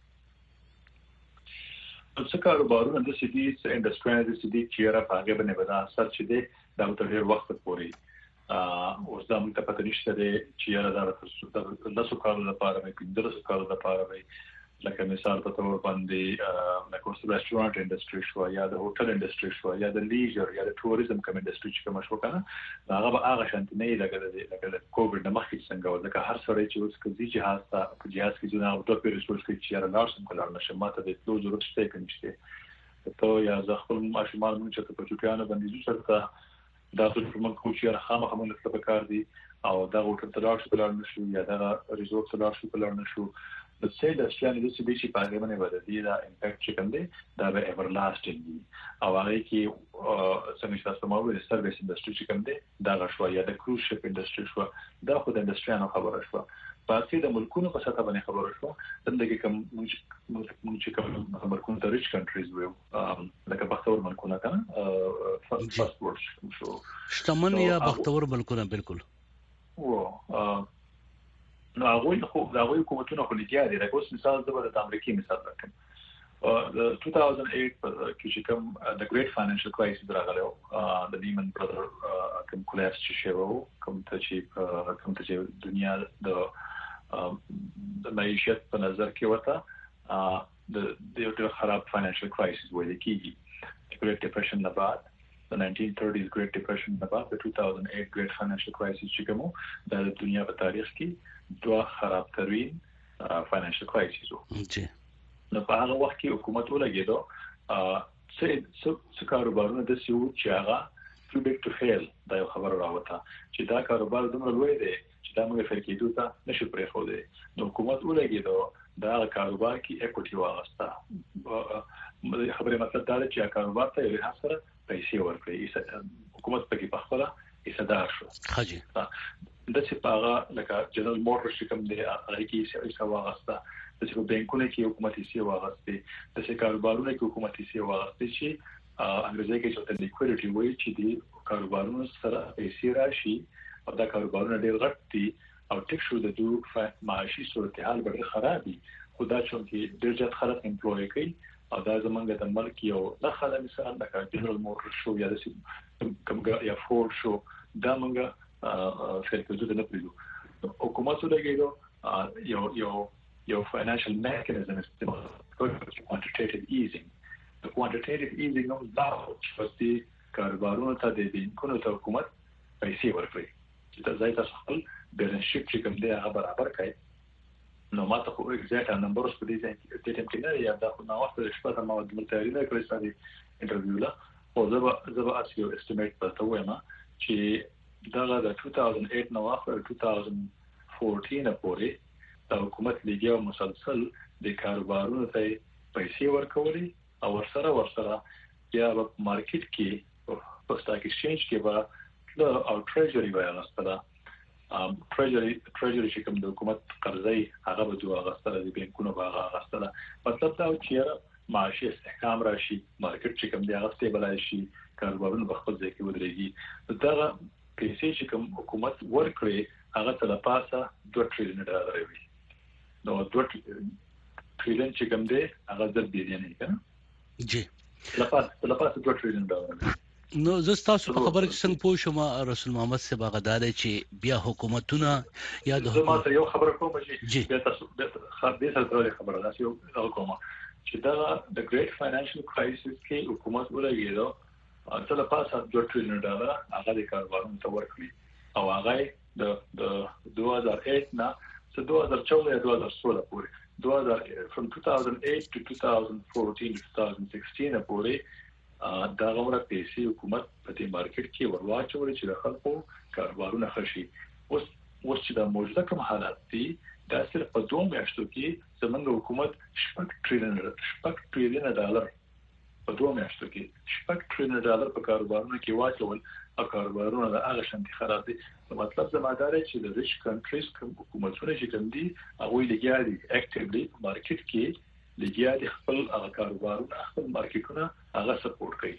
څه کاروبارونه د سيدي انډستری د سيدي چیرې په هغه باندې ودا اثر چې دی دا تر ډیر وخت پورې ا اوس دا موږ ته پته نشته دی چې یاره دا د لاسو کارو لپاره مې پندرسو کارو لپاره مې لکه مثال په تور باندې لکه اوس ریسټورانټ انډستری شو یا د هوټل انډستری شو یا د لیجر یا د ټوریزم کوم انډستری چې کوم شو کنه هغه به هغه شانت نه لګا د لکه د کووډ نه مخکې څنګه و ځکه هر سړی چې اوس کوي جهاز ته په جهاز کې ځنه او د پیریسورس کې چې را لارسم کولای نشي ماته د ټول ضرورت شته کنيشته ته یا ځ خپل ماشومان مونږ چې په چوکانه باندې ځو دا ټول کوم کوچي را خامخ مونږ ته پکار دي او دا هوټل ته لارسم کولای نشو یا دا ریزورټ ته لارسم کولای نشو د سې د اسټرالیا د سې چې په هغه باندې ودی دا امپیکټ چې کوم دی دا به اورلاستینګ دی او هغه کې څنګه چې تاسو مو د سرویس انډستری چې کوم دی دا غشوا یا د کروز شپ انډستری شو دا خو د انډستری نه خبره شو پاتې د ملکونو په سطح باندې خبره شو دغه کوم موږ چې کوم ملکونو ته ریچ کنټریز وو لکه بختور ملکونه کنه فرست ورلد شو شتمن یا بختور ملکونه بالکل و نو هغه خو دا غوي حکومتونه خو لګیا دي لکه اوس مثال د امریکای مثال راکم د two thousand eight کې چې کوم د ګریټ فاینانشل کرایسس راغله د لیمن برادر کوم کولاپس چې شوه کوم ته چې کوم ته چې دنیا د د معیشت په نظر کې وته د یو خراب فاینانشل کرایسس وایي کیږي ګریټ ډیپریشن نه بعد the nineteen thirties Great Depression نه بعد د two thousand eight Great Financial Crisis چې کوم د دنیا په تاریخ کې دوه خراب ترين فاینانشل کرایسس وو نو په هغه وخت کې حکومت ولګیدو څه څه کاروبارونه د سیو چې هغه too big to fail دا یو خبر راوته چې دا کاروبار دومره لوی دی چې دا موږ فکر کېدو ته نشو پرې خو دی نو حکومت ولګیدو دا کاروبار کې اکوټي واغسته خبره مطلب دا چې کاروبار ته یې حاصله پیسې ورکړي حکومت پکې په خپل حصدار شو خاجي د څه پاغه لکه جنرال موټر چې کوم دی هغه کې څه واغسته د څه بانکونو کې حکومت یې واغسته د څه کاروبارونو کې حکومت یې واغسته چې انګریزي کې چې د لیکویډټي وایي چې د کاروبارونو سره پیسې راشي او دا کاروبارونه ډېر غټ دي او ټیک شو د دوه معاشي صورتحال ډېر خرابي خدا چون کې ډېر ځات خلک امپلوي کوي او دا زمونږ د ملک یو د خلک مثال د جنرال موټر شو یا د کوم یا فورد شو دا مونږه فلکو نه پریدو حکومت ولګیدو یو یو یو فاینانشل میکانیزم استعمال کوانټیټیټیو ایزینګ د کوانټیټیټیو ایزینګ نو دا چې د کاروبارونو ته د بانکونو ته حکومت پیسې ورکړي چې د ځای تاسو خپل بیلانس شیټ چې کوم دی هغه برابر کړئ نو ماته خو ایگزیکټ نمبرز په دې ځای کې ټیم کې نه یا دا خو نو وخت شپه ما د ملتاري نه کړی ستاسو انټرویو لا او زه زه اسیو استیمیټ پته وایم چې دا د two thousand eight نو اخر two thousand fourteen پورې د حکومت لګیا مسلسل د کاروبارونو ته پیسې ورکولې او ورسره ورسره بیا په مارکیټ کې په سٹاک ایکسچینج کې به او ټریجري وایي ام ټریجري ټریجري چې کوم د حکومت قرضې هغه به دوه غستره دي بانکونو به هغه غستره مطلب دا چې معاشي استحکام راشي مارکیټ چې کوم دی هغه ستیبل شي کاروبارونه په خپل ځای کې ودرېږي دا پیسې چې کوم حکومت ورکړي هغه تل پاسه دوه ټریلیون ډالر وي نو دوه ټریلیون چې کوم دی هغه د بلیون نه جی تل پاسه تل پاسه دوه ټریلیون ډالر نو زه تاسو په خبره کې څنګه پوه شوم رسول محمد صاحب غدار چې بیا حکومتونه یا د حکومت یو خبره کوم چې بیا تاسو خبرې سره خبره ده یو کوم چې دا د ګریټ فاینانشل کرایسس کې حکومت ولګیدو تل پاسه دوه ټریلیون ډالر هغه د کاروبارونو ته ورکړي او هغه د د two thousand eight نه څه two thousand fourteen یا two thousand sixteen پورې from two thousand eight to two thousand fourteen to two thousand sixteen پورې دا غوړه پیسې حکومت په دې مارکیټ کې ورواچول چې د خلکو کاروبارونه خشي اوس اوس چې د موجوده کوم حالات دي دا صرف په دوه میاشتو کې زمونږ حکومت شپږ ټریلیون شپږ ټریلیون ډالر په دوه میاشتو کې شپږ ټریلیون ډالر په کاروبارونو کې واچول او کاروبارونه د هغه شانتي خراب دي. مطلب د ماداري چې د ریچ کنټریز کوم حکومتونه چې کوم دي هغه لګیا دي اکټیولی په مارکیټ کې لګیا دي خپل هغه کاروبارونه خپل مارکیټونه هغه سپورټ کوي.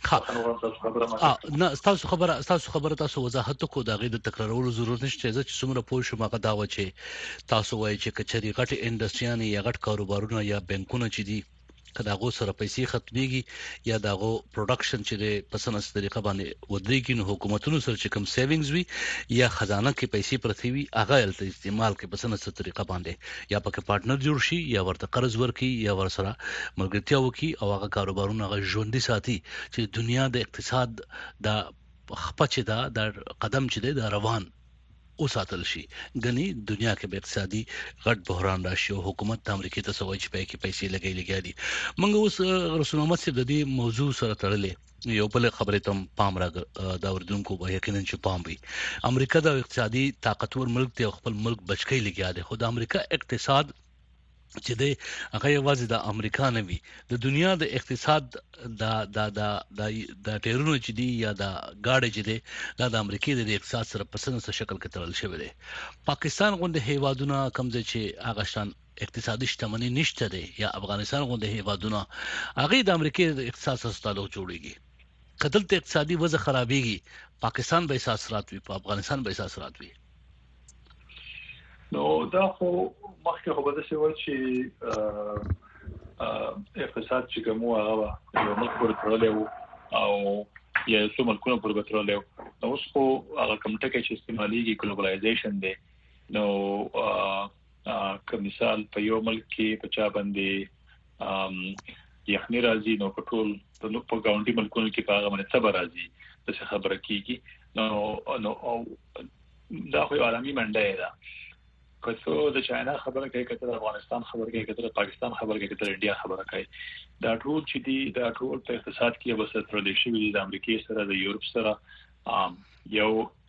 نه تاسو خبره تاسو خبره تاسو وضاحت کو دا غي د تکرارولو ضرورت نشته چې څومره پوه شو ماګه دا و چې تاسو وایي چې کچري غټ انډستریان یا غټ کاروبارونه یا بانکونه چې دي کداغو سره پیسې ختميږي یا داغو پروډکشن چې په سنس طریقه باندې ودرېږي نو حکومتونو سره چې کوم سیوینګز وي یا خزانه کې پیسې پرتی وي هغه الته استعمال کې په سنس طریقه باندې یا پکې پارټنر جوړ شي یا ورته قرض ورکي یا ور سره ملګرتیا وکي او هغه کاروبارونه هغه ژوندۍ ساتي چې دنیا د اقتصاد د خپچ دا د قدم چې د روان او ساتل شي. غني دنیا کې به اقتصادي غټ بحران راشي او حکومت د امریکا ته سوي چې پای کې پیسې لګي لګي دي. موږ اوس رسول محمد صاحب د دې موضوع سره تړلې یو بل خبره ته پام راغ دا وردونکو به یقینا چې پام وي. امریکا د اقتصادي طاقتور ملک ته خپل ملک بچکی لګي دي. خو د امریکا اقتصاد چې د هغه یوازې د امریکا نه وي د دنیا د اقتصاد د د د د ټیرونو چې دی یا د گاډي چې دی دا د امریکای د اقتصاد سره په سنسه شکل کې تړل شوی دی. پاکستان غونډه هیوادونه کوم ځای چې هغه شان اقتصادي شتمنۍ نشته دی یا افغانستان غونډه هیوادونه هغه د امریکای د اقتصاد سره تعلق جوړیږي. کله ته اقتصادي وضع خرابېږي پاکستان به اثرات وي په افغانستان به اثرات وي. نو دا خو مخکې خو به د څه ول چې اقتصاد چې کوم هغه یو ملک پر تړلې او یا څو ملکونه پر تړلې نو اوس خو هغه کوم ټکی چې استعماليږي ګلوبلایزیشن دی نو کوم مثال په یو ملک کې په چا باندې یخنی راځي نو په ټول په ګاونډي ملکونو کې په هغه باندې صبر راځي د څه خبره کیږي. نو نو دا خو عالمي منډه ده. کله د چاینا خبره کوي کله د افغانستان خبره کوي کله د پاکستان خبره کوي کله د انډیا خبره کوي دا ټول چې دي دا ټول په اقتصاد کې به ستر لې شي د امریکای سره د یورپ سره یو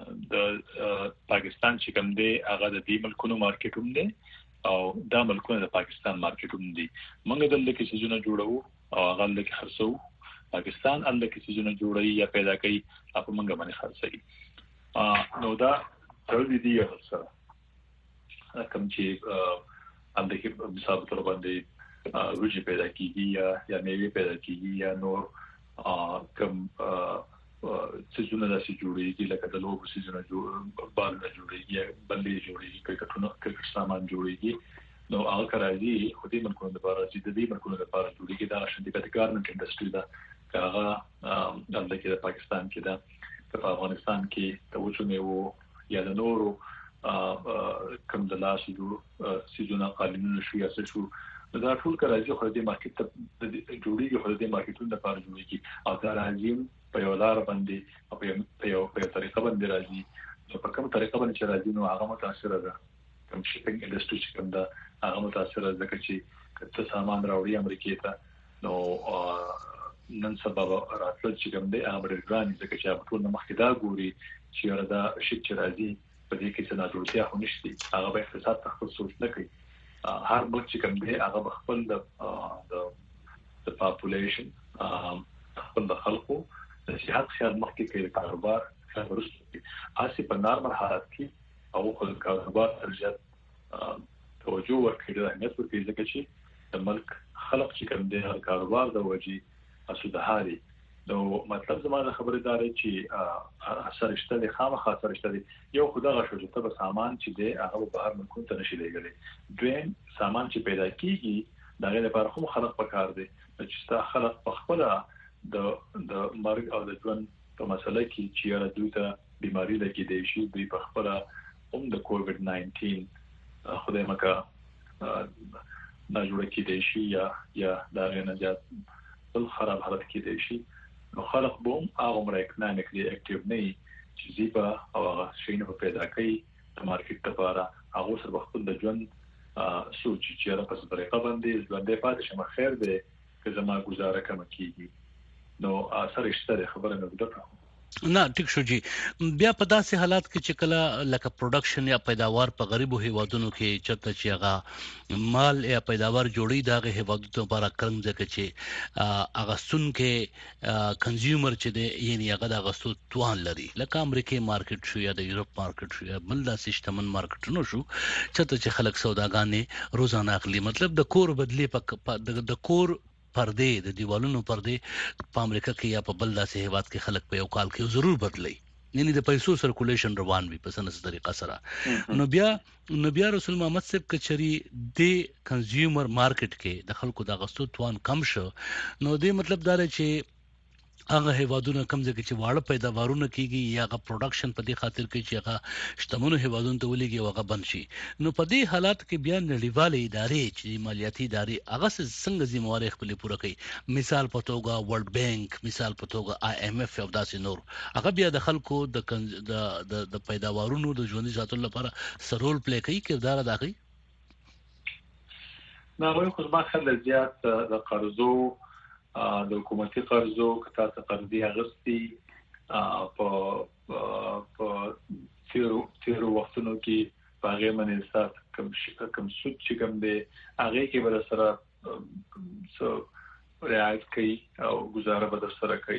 د پاکستان چې کوم دی هغه د دې ملکونو مارکیټ هم دی او دا ملکونه د پاکستان مارکیټ هم دي. موږ دلته کې څه جوړ جوړو او هغه دلته خرڅو پاکستان دلته کې څه جوړ جوړي یا پیدا کوي په موږ باندې خرڅي. نو دا ټول دي یو سره کوم چې اندې کې مثال تر باندې روجي پیدا کیږي یا یا میوه پیدا کیږي یا نور کوم څه جوړه داسې جوړیږي لکه د لوګو څه جوړه جوړ بالونه جوړیږي بلې جوړیږي کټونه کټ سامان جوړیږي. نو هغه کراځي خو دې ملکونو لپاره چې د دې ملکونو لپاره جوړیږي دا شاندې د ګارمنټ انډستری دا هغه اندې کې د پاکستان کې دا په افغانستان کې د وچونه وو یا د نورو کوم د لاس جوړ سيزونه قالینونه شو یا څه شو دا ټول کراځي خو دې مارکیټ ته جوړیږي خو دې مارکیټونو لپاره جوړیږي او دا راځي په یو لار باندې او په یو په طریقه باندې راځي. نو په کوم طریقه باندې چې راځي نو هغه متاثر ده کوم شپږ انډستری چې کوم دا هغه متاثر ده چې کته سامان راوړي امریکای ته نو نن سبا راتل چې کوم دی هغه ډېر ځکه چې ټول مخکې دا ګوري چې دا شي چې راځي په دې کې څه نه جوړتیا خو نشته هغه به اقتصاد ته خپل سوچ نه کوي. هر ملک چې کوم دی هغه خپل د د پاپولیشن خپل د خلکو د صحت خیال مخکې کوي کاروبار خیال ورسته اسی په نارمل حالت کې او خپل کاروبار ترجیح توجه ورکړي د اهمیت ورکړي ځکه چې د ملک خلک چې کوم دی کاروبار د وجې اسو د حالي. نو مطلب زموږ خبره دار چې اثر شته د خامخا اثر شته دی یو خدای غوښتل چې په سامان چې دی هغه بهر ملکونو ته نشي لګلې دویم سامان چې پیدا کیږي دا غیر لپاره خو خلق پکار دی چې ستا خلق په خپل د د مرګ او د ژوند په مسله کې چې را دوی ته بیماری لګي دی شي دوی په خپل هم د کووډ ناینټین خدای مکه نه جوړ کېدی شي یا یا دا غنه جات بل خراب حالت کې دی شي. نو خلق بوم هغه مر اکونومیکلی اکټیو نه چې زیبا او هغه شینه پیدا کوي د مارکیټ لپاره هغه سره خپل د ژوند سوچ چې را په طریقه باندې ژوند پاتې شمه خیر دی که زما گزاره کوم کیږي. نو اثر شته خبره نه ده. نه ټیک شو جی بیا په داسې حالات کې چې کله لکه پروډکشن یا پیداوار په غریبو هیوادونو کې چرته چې هغه مال یا پیداوار جوړي دغه هیوادونو لپاره کړم ځکه چې هغه سن کې کنزیومر چې دی یعنی هغه د غستو توان لري لکه امریکای مارکیټ شو یا د یورپ مارکیټ شو یا بل داسې شتمن مارکیټونو شو چرته چې خلک سوداګانې روزانه اخلي مطلب د کور بدلی په د کور پردې د دیوالونو پردې په امریکا کې یا په بل داسې هیواد کې خلک په یو کال کې ضرور بدلی یعنی د پیسو سرکولیشن روان وي په سنس طریقه سره نو بیا نو بیا رسول محمد صاحب کچري د کنزیومر مارکیټ کې د خلکو د غستو توان کم شو نو د مطلب دا چې هغه هیوادونه کم ځکه چې واړه پیداوارونه کیږي یا هغه پروډکشن په دې خاطر کې چې هغه شتمنو هیوادونو ته ولېږي او هغه بند شي نو په دې حالات کې بیا نړیوالې ادارې چې مالیاتي ادارې هغه څنګه ذمہواری خپل پوره کوي مثال په توګه ورلد بانک مثال په توګه آی ایم اف او داسې نور هغه بیا د خلکو د د د پیداوارونو د ژوندۍ ساتلو لپاره سرول پلی کوي کردار ادا کوي نو موږ خو ما خل زیات د قرضو د حکومتي قرضو کته ته قرضې اغستي په په تیرو تیرو وختونو کې په هغه باندې سات کم شي کم سود چې کوم دی هغه کې بل سره سو رعایت کوي او گزاره به سره کوي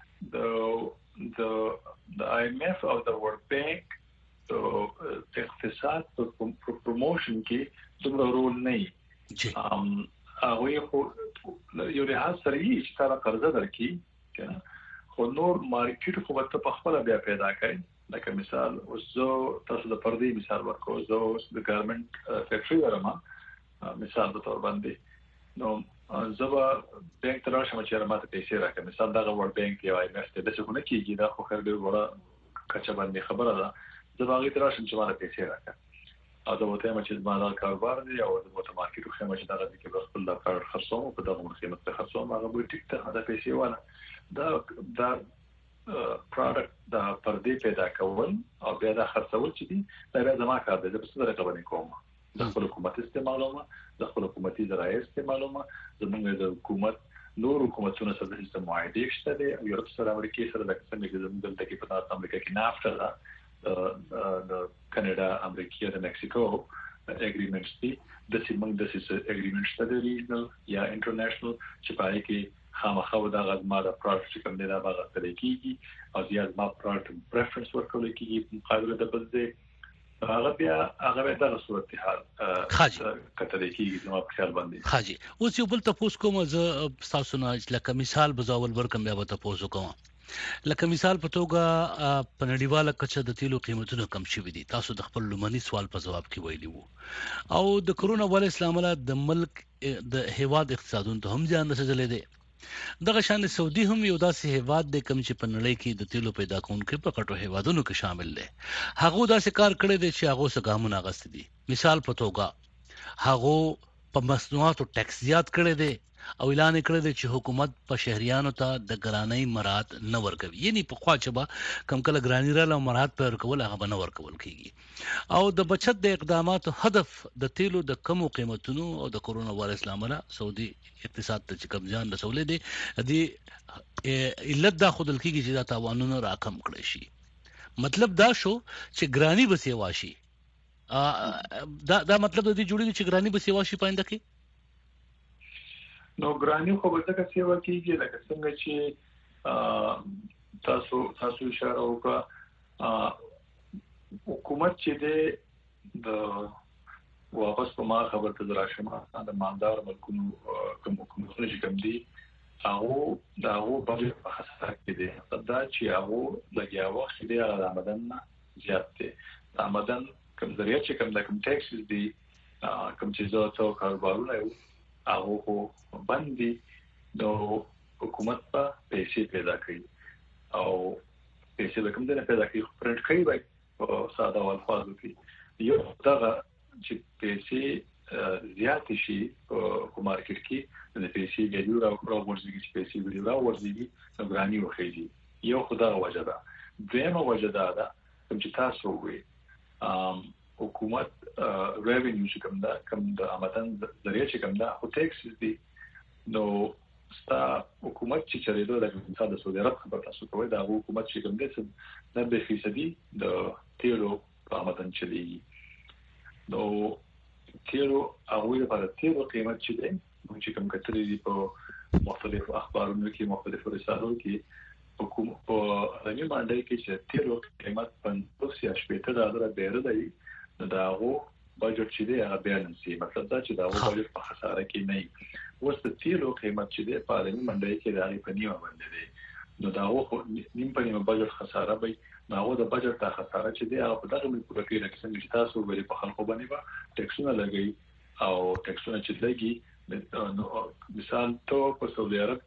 د د د آی ایم اف او د ورلد بانک د اقتصاد په پروموشن کې دومره رول نه ام هغه خو یو لحاظ سره یې چې تا قرضه درکې کنه خو نور مارکیټ خو به په خپل بیا پیدا کړي لکه مثال اوس زه تاسو د پردې مثال ورکوم زه اوس د ګورنمنت فیکټری ورما مثال په تور باندې نو زه بانک ته راشم چې راته پیسې راکړم مثال دا ورلد بانک یا آی ایم اف ته د څه نه کیږي دا خو خیر ډیر وړه کچا باندې خبره ده زه باغې ته راشم چې راته پیسې راکړم او دا وته چې زما کاروبار دی او د موټر مارکیټ خو چې دا د کې خپل د کار خرڅوم په دغه قیمت ته خرڅوم هغه به ټیک ته دا پیسې وانه دا دا پروډکټ دا پردې پیدا کول او بیا دا خرڅول چې دي دا بیا زما کار دی په څه طریقه باندې کوم د خپل حکومت استعمالوم د خپل حکومتي ذرایع استعمالوم زموږ د حکومت نور حکومتونو سره د معاهده شته دي او یورپ سره امریکا سره د څنګه چې زموږ دلته کې په امریکا کې نافټا ده د کاناډا امریکا د مکسیکو اګریمنټس دي د سیمنګ د سیس اګریمنټس د ریجنل یا انټرنیشنل چې پای کې خامخا د غزما د پروډکټ کوم دی دا باغ تل کیږي او زیات ما پروډکټ پریفرنس ورکول کیږي مقابله د بل ځای هغه بیا هغه د صورت حال کته کیږي زما په خیال باندې حاجی اوس یو بل تاسو کوم زه تاسو نه لکه مثال بزاول ورکم بیا تاسو کوم لکه مثال په توګه په نړیواله کچه د تیلو قیمتونه کم شوي دي تاسو د خپل لومړني سوال په جواب کې ویلي وو او د کرونا وایرس لامل د ملک د هیواد اقتصادونو ته هم ځان رسېدلې دي دغه شان سعودي هم یو داسې هیواد دی کوم چې په نړۍ کې د تیلو پیدا کوونکو په کټو هیوادونو کې شامل دي هغه داسې کار کړی دی چې هغه څنګه غست دي مثال په توګه هغه په مصنوعاتو ټیکس زیات کړی دی او اعلان کړی دی چې حکومت په شهريانو ته د ګرانۍ مراد نه ورکوي یعنی په خوا چې به کم کله ګرانی را له مراد پر کول هغه به نه ورکول کیږي او د بچت د اقداماتو هدف د تیلو د کم قیمتونو او د کرونا وایرس لامل سعودي اقتصاد ته کم ځان رسولې دي د علت دا خودل کیږي چې دا تاوانونه راکم کړي شي مطلب دا شو چې ګرانی به سیوا شي دا دا مطلب د دې جوړیږي چې ګرانی به سیوا شي پاینده کې نو ګرانی خو به څنګه سیوا کیږي لکه څنګه چې تاسو تاسو اشاره وکړه حکومت چې د واپس په ما خبر ته دراشمه د ماندار ملکونو کوم حکومتونه چې کوم دي هغه دا هغه په خاصه کې دي دا چې هغه لګیا وخت دی هغه آمدن زیات دی آمدن کوم ذریعہ چې کوم د کوم ټیکس دي کوم چې زو څو کاروبارونه هغه خو باندې د حکومت په پیسې پیدا کړي او پیسې به کوم ځای پیدا کړي پرنټ کړي وای په ساده الفاظو کې یو دا چې پیسې زیات شي په مارکیټ کې د پیسې ویلیو راو ورځي چې پیسې ویلیو راو ورځي نو ګرانی وخیږي یو خدای وجه ده دیمه وجه ده کوم چې تاسو وي حکومت ریوینیو چې کوم دا کوم د آمدن ذریعہ چې کوم دا او ټیکس دي نو ستا حکومت چې چریدو د مثال د سعودي عرب خبر تاسو کوی دا حکومت چې کوم دي نبه فیصدي د تیلو په آمدن چلی نو تیلو هغه لپاره تیلو قیمت چې دی موږ چې کوم کتري په مختلفو اخبارونو کې مختلفو رسالو کې حکومت په رنګ باندې کې چې تیلو قیمت پنځوس یا شپږ ډالر ډیر دی نو دا هغه بجټ چې دی هغه بیلانسي مطلب دا چې دا هغه بجټ په خساره کې نه وي وسته تیلو قیمت چې دی په رنګ باندې کې دا په نیمه باندې دی نو دا هغه نیم په نیمه بجټ خساره وي نو هغه د بجټ ته خساره چې دی هغه په دغه ملي پوره کې راکسن چې تاسو ولې په خلکو باندې با ټیکسونه لګي او ټیکسونه چې لګي مثال ته په سعودي عرب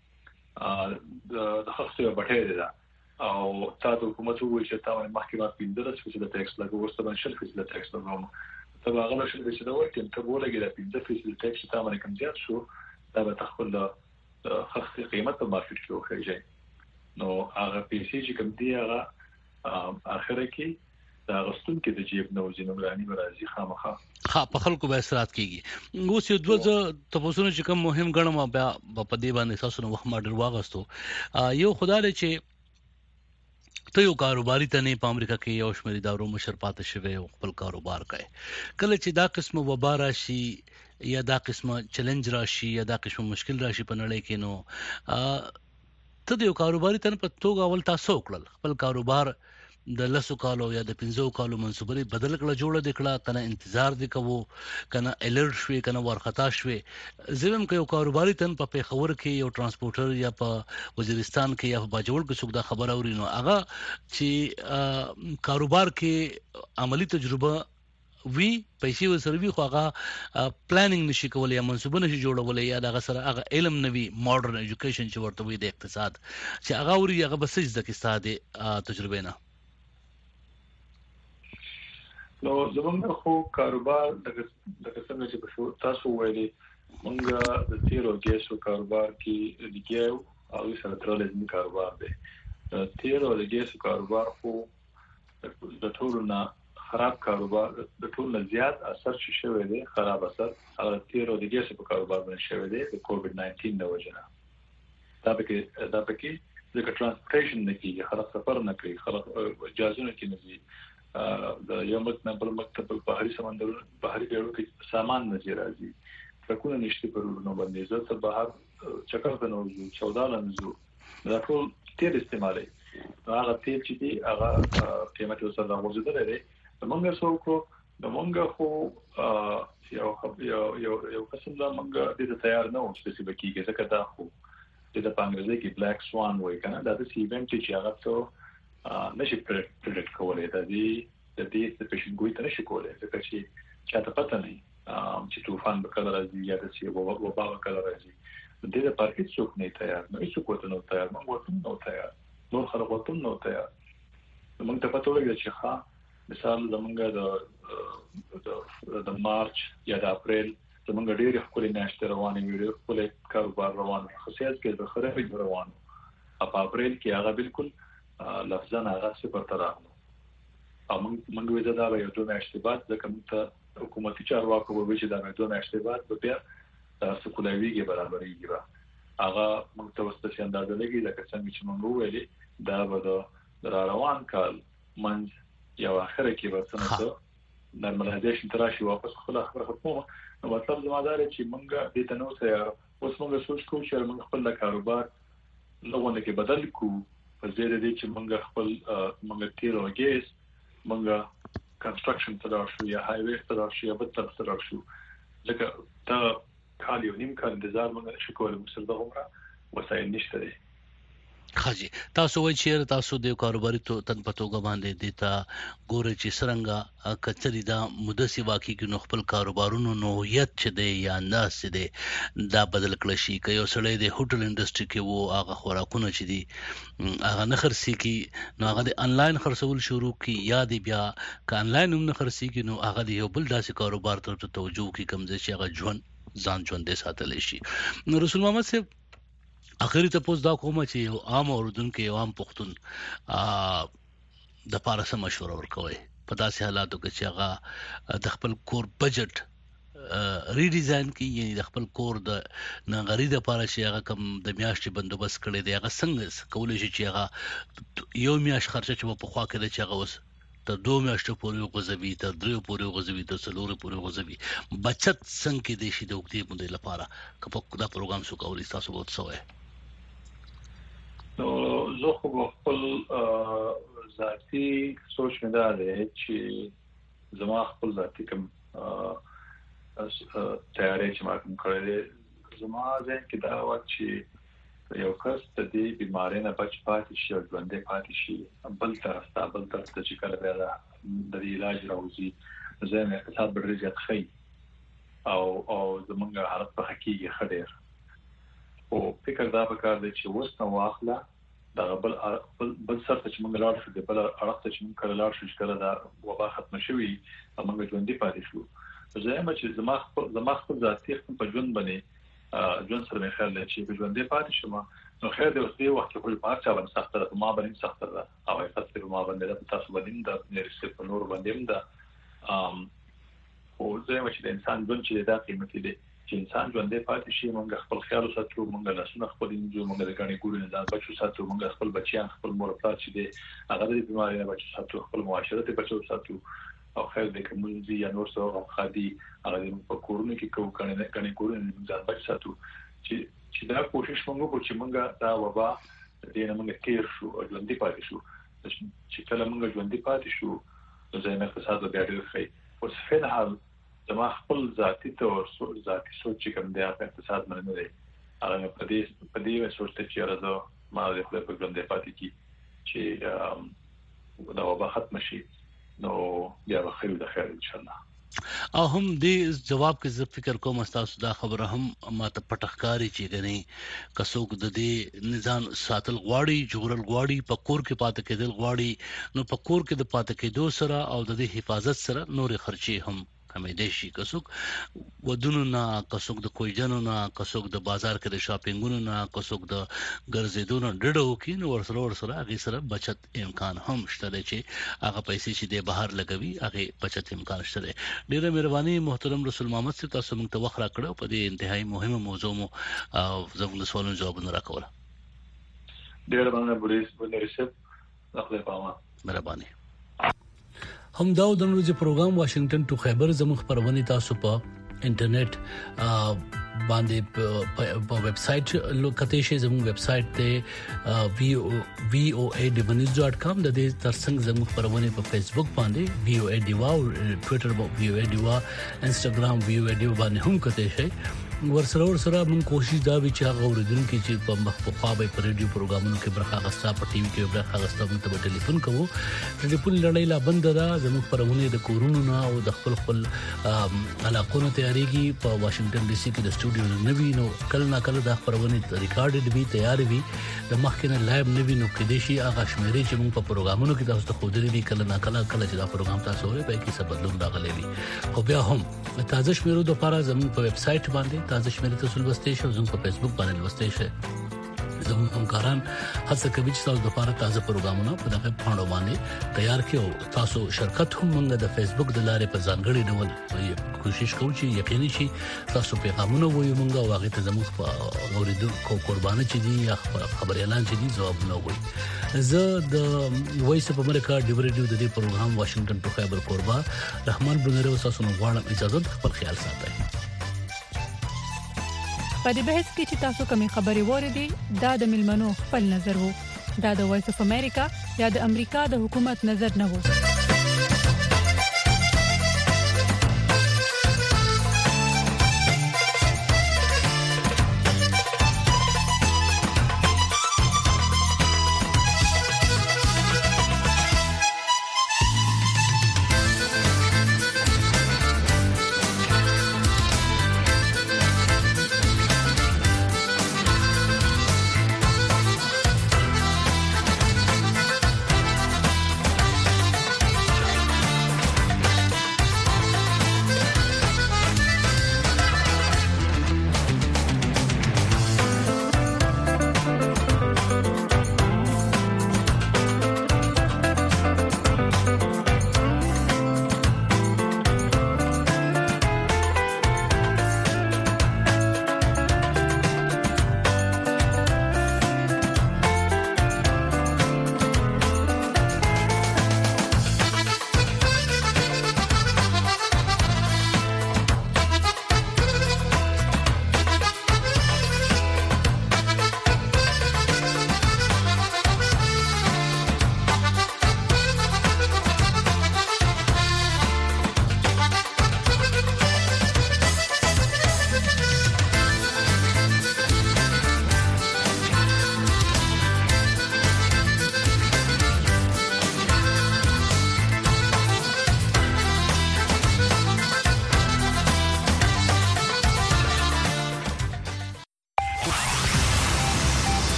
کې د خاصه بټه ده او تاسو حکومت وایي چې تاسو محکمه پینځه فیصد ټیکس لګوي او ستاسو شل فیصد ټیکس لګوي تبع هغه شل فیصد وایي ته بوله کې د پینځه فیصد ټیکس تاسو باندې کم زیات شو دا به تخفل د خاصه قیمت په مارکیټ کې وخیږي نو هغه پیسې چې کوم دی هغه اخره کې دا غستون کې د جیب نو ځینوراني مرাজি خامخا ها په خلکو به اثرات کیږي اوس یو دوه تاسو چې کوم مهم غنم بیا په دې باندې تاسو نو وخت ما ډیر واغستو یو خدای چې ته یو کاروباري ته نه په امریکا کې یو شمېر ادارو مشر پاتې شوی او خپل کاروبار کوي کله چې دا قسمه وبا راشي یا دا قسمه چیلنج راشي یا دا قسمه مشکل راشي په نړۍ کې نو ته د یو کاروباري ته په توګه ول تاسو وکړل خپل کاروبار د لسو کالو یا د پنځو کالو منسوبه بدل کړه جوړه دکړه کنه انتظار وکاو کنه الرټ شوي کنه ورختا شوي زمم کې یو کاروباري تن په پیښور کې یو ترانسپورټر یا په وزیرستان کې یا په باجوړ کې څوک دا خبر اوري نو هغه چې کاروبار کې عملی تجربه وی پیسې وسروي خو هغه پلانینګ نشي کولای یا منسوبه نشي جوړولای یا دغه سره هغه علم نوي ماډرن ایجوکیشن چې ورته وي د اقتصاد چې هغه اوري هغه بس د اقتصاد تجربه نه نو زمونږ خو کاروبار د څنګه چې په تاسو ویلي مونږ د تیلو ګیسو کاروبار کې لګیاو او سره ترلېزمي کاروبار دی د تیلو د ګیسو کاروبار خو د ټولو نه خراب کاروبار د ټولو نه زیات اثر شوی دی خراب اثر هغه تیلو د ګیسو په کاروبار باندې شوی دی د کووډ ناینټین د وجه نه دا پکې دا پکې ځکه ترانسپورټیشن نه کیږي خلک سفر نه کوي خلک اجازه نه کوي د یو مکتب بل مکتب په بحري سمندر بحري بیړو کې سامان نه راځي ټرکونه نشته پرونو باندې زه ته بهر چکر ته نوځو چوداله نوځو دا ټول تیل استعمالي هغه تیل چې دی هغه قیمت سره راوځي دی موږ څو کو د موږ خو یو یو یو یو قسم دا موږ د تیار نه اوس څه بکیږي ځکه دا خو د پنځه کې بلیک سوان وای کنه دا د ایونت چې هغه څو نشي پرډکټ کولای دا دی د دې د پیشنګوي ته نشي کولای ځکه چې چاته پته نه چې طوفان به کله راځي یا د سی وبا وبا کله راځي د دې لپاره هیڅ څوک نه تیار نه هیڅ څوک نه تیار موږ ورته نه تیار نور خلک ورته نه تیار موږ ته پته ولګي چې ښا مثال زمونږ د د مارچ یا د اپریل زمونږ ډېر خپل ناشته روانې وي ډېر خپل کاروبار روان خاصیت کې د خرابې روان په اپریل کې هغه بالکل لفظاً هغه صفر ته راغلو او موږ وځه دا یو دوه میاشتې بعد ځکه موږ ته حکومتي چارواکو وایي چې دا دوه میاشتې بعد به بیا تاسو کولایږي برابرېږي به هغه موږ ته وسته اندازه لګي لکه څنګه چې موږ ویلي دا به د روان کال منځ یو اخره کې به څنګه نورمالایزیشن تراشي واپس خپل خبره ختمه نو مطلب زما دا چې موږ دې ته نو څه اوس موږ سوچ کوو چې موږ خپل کاروبار لغونه کې بدل کوو په زیاده دي چې موږ خپل موږ تیل او ګیس موږ کنستراکشن ته راځو یا هایوي ته راځو یا بل طرف ته راځو ځکه دا کال یو نیم کال انتظار موږ نشو کولای موږ سره د عمره وسایل نشته دي خاجي تاسو وایي چې تاسو د کاروباري تو تن پتوګه باندې دیتا ګوره چې سرنګا کچري دا مدسي واقعي کې نو خپل کاروبارونو نوعیت چې دی یا انداز چې دی دا بدل کړی شي که یو سړی د هوټل انډستری کې وو هغه خوراکونه چې دي هغه نه خرڅي کی نو هغه د انلاین خرڅول شروع کی یا دی بیا ک انلاین هم نه خرڅي کی نو هغه د یو بل داسې کاروبار ته توجه کی کم ځای چې هغه ژوند ځان ژوند دې ساتل شي نو رسول محمد صاحب اخري ته پوس دا کوم چې یو عام اوردونکو یو عام پښتون د پاره سم مشوره ورکوي په داسې حالاتو کې چې هغه د خپل کور بجټ ریډیزاین کی یعنی د خپل کور د نغری د پاره چې هغه کم د میاشتې بندوبست کړي دی هغه څنګه کولای شي چې هغه یو میاشت خرچه چې په خوا کې د چاغه وس تر دوه میاشتو پورې غوځوي تر دریو پورې غوځوي تر څلورو پورې غوځوي بچت څنګه کې دي شي د وختي مودې لپاره کله دا پروګرام سو کولی تاسو به وڅوي نو زه خو خپل ذاتی سوچ مې دا دی چې زما خپل ذاتی کوم تیاری چې ما کوم کړی دی زما ځین کې دا و چې یو کس د دې بیمارۍ نه بچ پاتې شي او ژوندی پاتې شي بل طرف ته بل طرف ته چې کله بیا د دې علاج راوځي زه مې اقتصاد به ډېر زیات ښه او او زمونږ حالت په حقیقي ښه ډېر خو فکر دا پکار دی چې اوس نو واخله دغه بل بل سر ته چې مونږ لاړ شو د بل اړخ ته چې مونږ کله لاړ شو چې کله دا وبا ختمه شوي مونږ ژوندي پاتې شو زه هم چې زما خپل زما خپل ذاتي خپل په ژوند باندې جون سره مې خیال لري چې ژوندې پاتې شم نو خیر د اوسې وخت په پاره چا باندې سخت ده ما باندې سخت ده او حقیقت په ما باندې ده تاسو باندې ده نرسته په نور باندې ده ام او زه مې چې انسان ژوند چې دا قیمتي دی چې انسان ژوندې پاتې شي موږ خپل خیال ساتو موږ لاسونه خپل انځو موږ د غاڼې ګورو نه ځان بچو ساتو موږ خپل بچیان خپل مور پلار چې دي هغه د بیماری نه بچو ساتو خپل معاشرت بچو ساتو او خیر د کومځي یا نور څه او خادي هغه په کورونو کې کوو کنه کنه کورونه ځان بچ ساتو چې چې دا کوشش موږ وکړو چې موږ دا وبا دې نه موږ تیر شو او ژوندۍ پاتې شو چې کله موږ ژوندۍ پاتې شو نو ځای نه اقتصاد بیا ډېر ښه اوس په حال زما خپل ذاتي تور ذاتي سوچ کوم دی په اقتصاد باندې نه دی هغه په دې په دې سوچ ته چې راځو ما د خپل په ژوندۍ پاتې کی چې دا وبا ختم شي نو بیا به خیر د خیر ان شاء الله او هم دې جواب کې زه فکر کوم تاسو دا خبره هم ماته پټخکاری چې غني کڅوک د دې نظام ساتل غواړي جوړل غواړي په کور کې پاتې کېدل غواړي نو په کور کې د پاتې کېدو سره او د دې حفاظت سره نورې خرچي هم کمې شي کڅوک ودونو نه کڅوک د کویجنو نه کڅوک د بازار کې د شاپینګونو نه کڅوک د ګرځېدو نه ډډو کې نو ورسره ورسره هغه سره بچت امکان هم شته چې هغه پیسې چې د بهر لګوي هغه بچت امکان شته ډیره مهرباني محترم رسول محمد صاحب تاسو موږ ته وخت راکړو په دې انتهایی مهمه موضوع مو زموږ سوالونو جوابونه راکول ډیره مننه بوریس بنریسب خپل پامه مهرباني هم دا د نورو پروګرام واشنگټن ټو خیبر زموږ خبرونه تاسو په انټرنیټ باندې په ویب سټ لوکته شي زموږ ویب سټ ته وی او اے ډیونیوز ډاٹ کام د دې ترڅنګ زموږ خبرونه په فیسبوک باندې وی او اے ډیوا او ټوئیټر باندې وی او اے ډیوا انستګرام وی او اے ډیوا باندې هم کته شي ورسره ورسره موږ کوشش دا وی چې هغه اوریدونکو چې په مخ په خوا په ریډیو پروګرامونو کې برخه غوښتا په ټي وي کې برخه غوښتا موږ ته ټلیفون کوو ټلیفون لړۍ لا بند ده زموږ پرونه د کورونو نه او د خپل خپل علاقونو تیاریږي په واشنگټن ډي سي کې د سټوډیو نوي نو کله نا کله د خبرونه ریکارډډ وي تیار وي د مخکنه لایو نوي نو کې دي شي هغه شمیرې چې موږ په پروګرامونو کې تاسو ته خو درې کله نا کله کله چې دا پروګرام تاسو اورئ په کې څه بدلون راغلي وي خو بیا هم تازه شمیرو د لپاره زموږ په ویب سټ باندې تاسو شمیرې ته سولوستې شو زموږ په فیسبوک باندې لوستې شئ زموږ همکاران هڅه کوي چې تاسو د لپاره تازه پروګرامونه په دغه پاڼو باندې تیار کړو تاسو شرکت هم موږ د فیسبوک د لارې په ځانګړي ډول کوشش کوو چې یقیني شي تاسو پیغامونه وایو موږ او هغه ته زموږ په اوریدونکو قربانه چې دي یا خبر اعلان چې دي جوابونه وایي زه د وایس اف امریکا ډیو ریډیو د دې پروګرام واشنگټن ټو خیبر قربا رحمان بنره تاسو نو غواړم اجازه خپل خیال ساتئ په دې بحث کې چې تاسو کومې خبرې وریدي دا د ملمنو خپل نظر وو دا د وایس اف امریکا یا د امریکا د حکومت نظر نه وو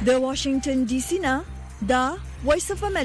د واشنگټن ډي سي نه دا وایس اف